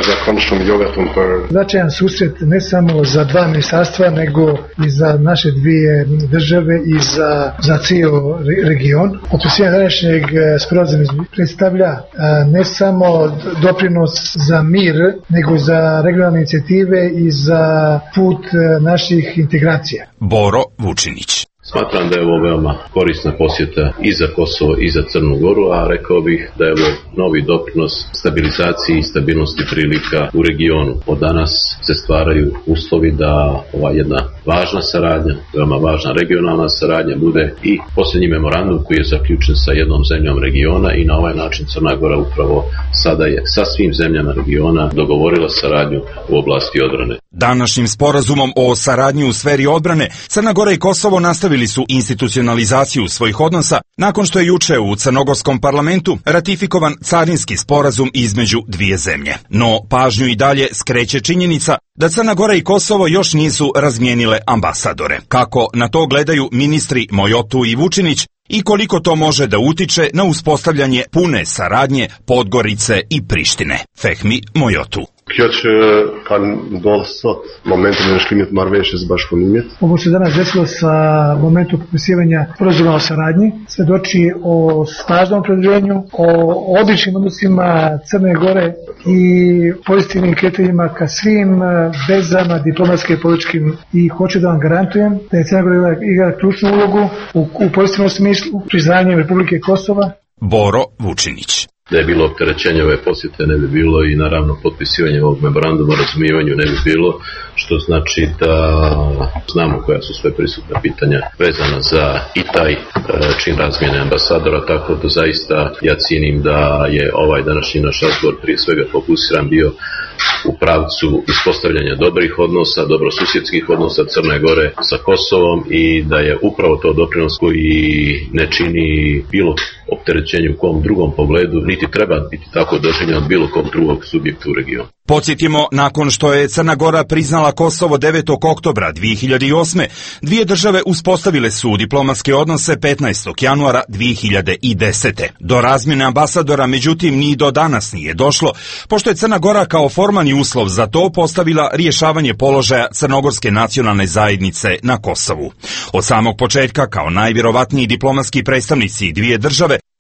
Značajan susret ne samo za dva ministarstva, nego i za naše dvije države i za, za cijel region. Potpisivanje današnjeg sporazuma predstavlja ne samo doprinos za mir, nego za regionalne inicijative i za put naših integracija. Boro Vučinić. Smatram da je ovo veoma korisna posjeta i za Kosovo i za Crnu Goru, a rekao bih da je ovo novi doprinos stabilizaciji i stabilnosti prilika u regionu. Od danas se stvaraju uslovi da ova jedna važna saradnja, veoma važna regionalna saradnja bude i posljednji memorandum koji je zaključen sa jednom zemljom regiona i na ovaj način Crna Gora upravo sada je sa svim zemljama regiona dogovorila saradnju u oblasti odbrane. Današnjim sporazumom o saradnji u sferi odbrane Crna Gora i Kosovo nastavili su institucionalizaciju svojih odnosa nakon što je juče u crnogorskom parlamentu ratifikovan carinski sporazum između dvije zemlje. No pažnju i dalje skreće činjenica da Crna Gora i Kosovo još nisu razmijenile ambasadore. Kako na to gledaju ministri Mojotu i Vučinić i koliko to može da utiče na uspostavljanje pune saradnje Podgorice i Prištine. Fehmi Mojotu. Kjo që kanë ndodhur sot, momentin e shkrimit marrëveshjes së bashkëpunimit. Ovo se danas desilo sa momentom potpisivanja sporazuma o saradnji, svedoči o snažnom opredjeljenju, o odličnim odnosima Crne Gore i pozitivnim kretanjima ka svim vezama diplomatskim i političkim, i hoću da vam garantujem da je Crna Gora igra ključnu ulogu u, u pozitivnom smislu priznanjem Republike Kosova. Boro Vučinić. Da je bilo opterećenje ove posjete ne bi bilo i naravno potpisivanje ovog memoranduma o razumijevanju ne bi bilo, što znači da znamo koja su sve prisutna pitanja vezana za i taj e, čin razmjene ambasadora, tako da zaista ja cijenim da je ovaj današnji naš razgovor prije svega fokusiran bio u pravcu ispostavljanja dobrih odnosa, dobrosusjedskih odnosa Crne Gore sa Kosovom i da je upravo to doprinos koji ne čini bilo opterećenju u kom drugom pogledu, niti treba biti tako doživljen od bilo kom drugog subjekta u regionu. Podsjetimo, nakon što je Crna Gora priznala Kosovo devetog oktobra dvije hiljade osme. dvije države uspostavile su diplomatske odnose petnaestog januara dvije hiljade desete. Do razmjene ambasadora, međutim, ni do danas nije došlo, pošto je Crna Gora kao formalni uslov za to postavila rješavanje položaja crnogorske nacionalne zajednice na Kosovu. Od samog početka, kao najvjerovatniji diplomatski predstavnici dvije države,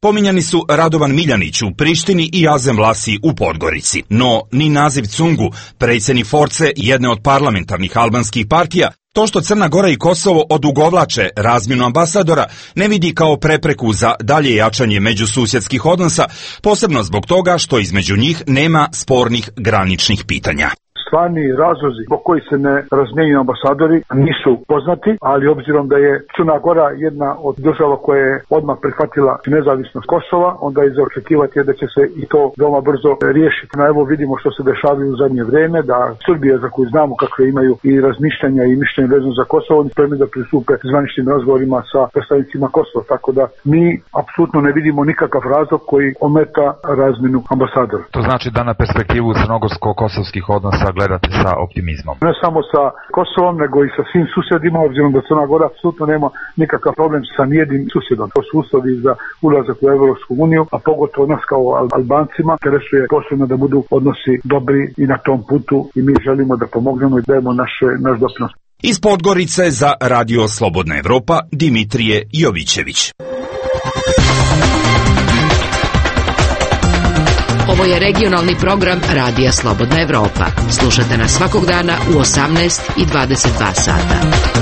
Pominjani su Radovan Miljanić u Prištini i Azem Vlasi u Podgorici. No, ni naziv Cungu, predsjednik Force, jedne od parlamentarnih albanskih partija, to što Crna Gora i Kosovo odugovlače razmjenu ambasadora ne vidi kao prepreku za dalje jačanje međususjedskih odnosa, posebno zbog toga što između njih nema spornih graničnih pitanja. Stvarni razlozi zbog koji se ne razmjenjuju ambasadori nisu poznati, ali obzirom da je Crna Gora jedna od država koja je odmah prihvatila nezavisnost Kosova, onda je za očekivati da će se i to veoma brzo riješiti. Na evo vidimo što se dešavaju u zadnje vrijeme, da Srbija, za koju znamo kakve imaju i razmišljanja i mišljenje vezano za Kosovo, oni spremni da pristupe zvaničnim razgovorima sa predstavnicima Kosova, tako da mi apsolutno ne vidimo nikakav razlog koji ometa razmjenu ambasadora. To znači da na perspektivu crnogorsko-kosovskih odnosa gledate sa optimizmom. Ne samo sa Kosovom, nego i sa svim susjedima, obzirom da Crna Gora apsolutno nema nikakav problem sa nijednim susjedom. To su uslovi za ulazak u Evropsku uniju, a pogotovo nas kao Albancima interesuje posebno da budu odnosi dobri i na tom putu i mi želimo da pomognemo i dajemo naše, naš doprinos. Iz Podgorice za Radio Slobodna Evropa, Dimitrije Jovićević. Ovo je regionalni program Radija Slobodna Evropa. Slušate nas svakog dana u osamnaest i dvadeset dva sata.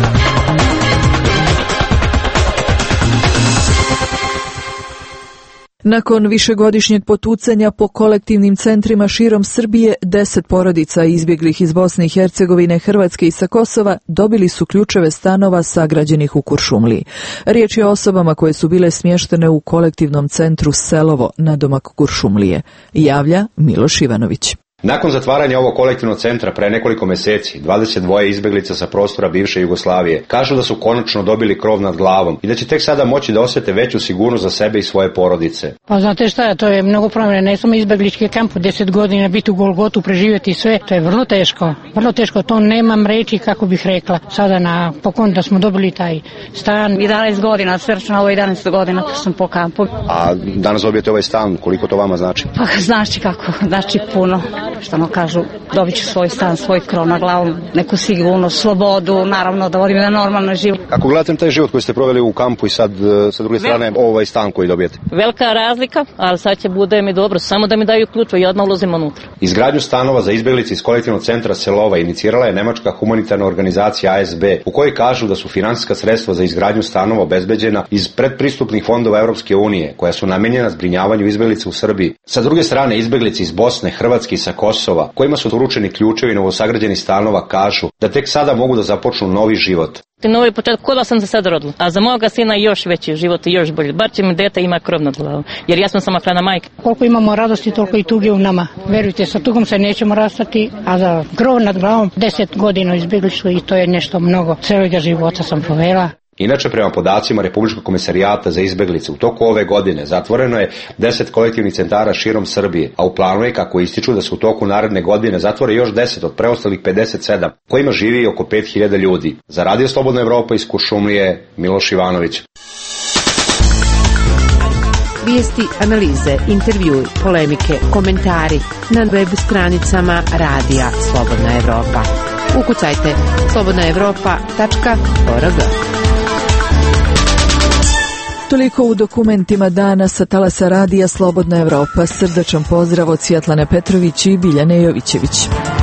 Nakon višegodišnjeg potucanja po kolektivnim centrima širom Srbije, deset porodica izbjeglih iz Bosne i Hercegovine, Hrvatske i sa Kosova dobili su ključeve stanova sagrađenih u Kuršumliji. Riječ je o osobama koje su bile smještene u kolektivnom centru Selovo nadomak Kuršumlije. Javlja Miloš Ivanović. Nakon zatvaranja ovog kolektivnog centra pre nekoliko mjeseci, dvadeset dva izbjeglica sa prostora bivše Jugoslavije kažu da su konačno dobili krov nad glavom i da će tek sada moći da osjete veću sigurnost za sebe i svoje porodice. Pa znate šta, to je mnogo promjena, ne samo izbjeglički kamp, deset godina biti u Golgotu, preživjeti sve, to je vrlo teško, vrlo teško, to nemam reći kako bih rekla. Sada na pokon da smo dobili taj stan. jedanaest godina, svršeno ovo jedanaest godina to sam po kampu. A danas dobijete ovaj stan, koliko to vama znači? Pa znači kako, znači puno. Što ono kažu, dobit ću svoj stan, svoj krov na glavu, neku sigurnost, slobodu, naravno da vodim na normalno život. Kako gledate taj život koji ste proveli u kampu i sad sa druge strane ovaj stan koji dobijete? Velika razlika, ali sad će bude mi dobro, samo da mi daju ključ i odmah ulazim unutra. Izgradnju stanova za izbjeglice iz kolektivnog centra Selova inicirala je nemačka humanitarna organizacija A S B, u kojoj kažu da su finansijska sredstva za izgradnju stanova obezbeđena iz predpristupnih fondova Europske unije, koja su namijenjena zbrinjavanju izbjeglica u Srbiji. Sa druge strane, izbjeglice iz Bosne, Hrvatske i sa Kosova, kojima su uručeni ključevi novosagrađenih stanova, kažu da tek sada mogu da započnu novi život. Novi početak, ko da sam se sad rodila, a za moga sina još veći život i još bolje. Bar će mi dete ima krov nad glavom, jer ja sam samohrana majka. Koliko imamo radosti, toliko i tuge u nama. Verujte, sa tugom se nećemo rastati, a za krov nad glavom deset godina izbjeglištvo i to je nešto mnogo. Cijeloga života sam provela. Inače, prema podacima Republičkog komisarijata za izbjeglice, u toku ove godine zatvoreno je deset kolektivnih centara širom Srbije, a u planu je, kako ističu, da se u toku naredne godine zatvore još deset od preostalih pedeset sedam, kojima živi oko pet hiljada ljudi. Za Radio Slobodna Evropa iz Kuršumlije, Miloš Ivanović. Vijesti, analize, intervjui, polemike, komentari na web stranicama Radija Slobodna Evropa. Ukucajte slobodna evropa tačka org. Toliko u dokumentima dana sa talasa Radija Slobodna Evropa. Srdačan pozdrav od Svjetlane Petrović i Biljane Jovićević.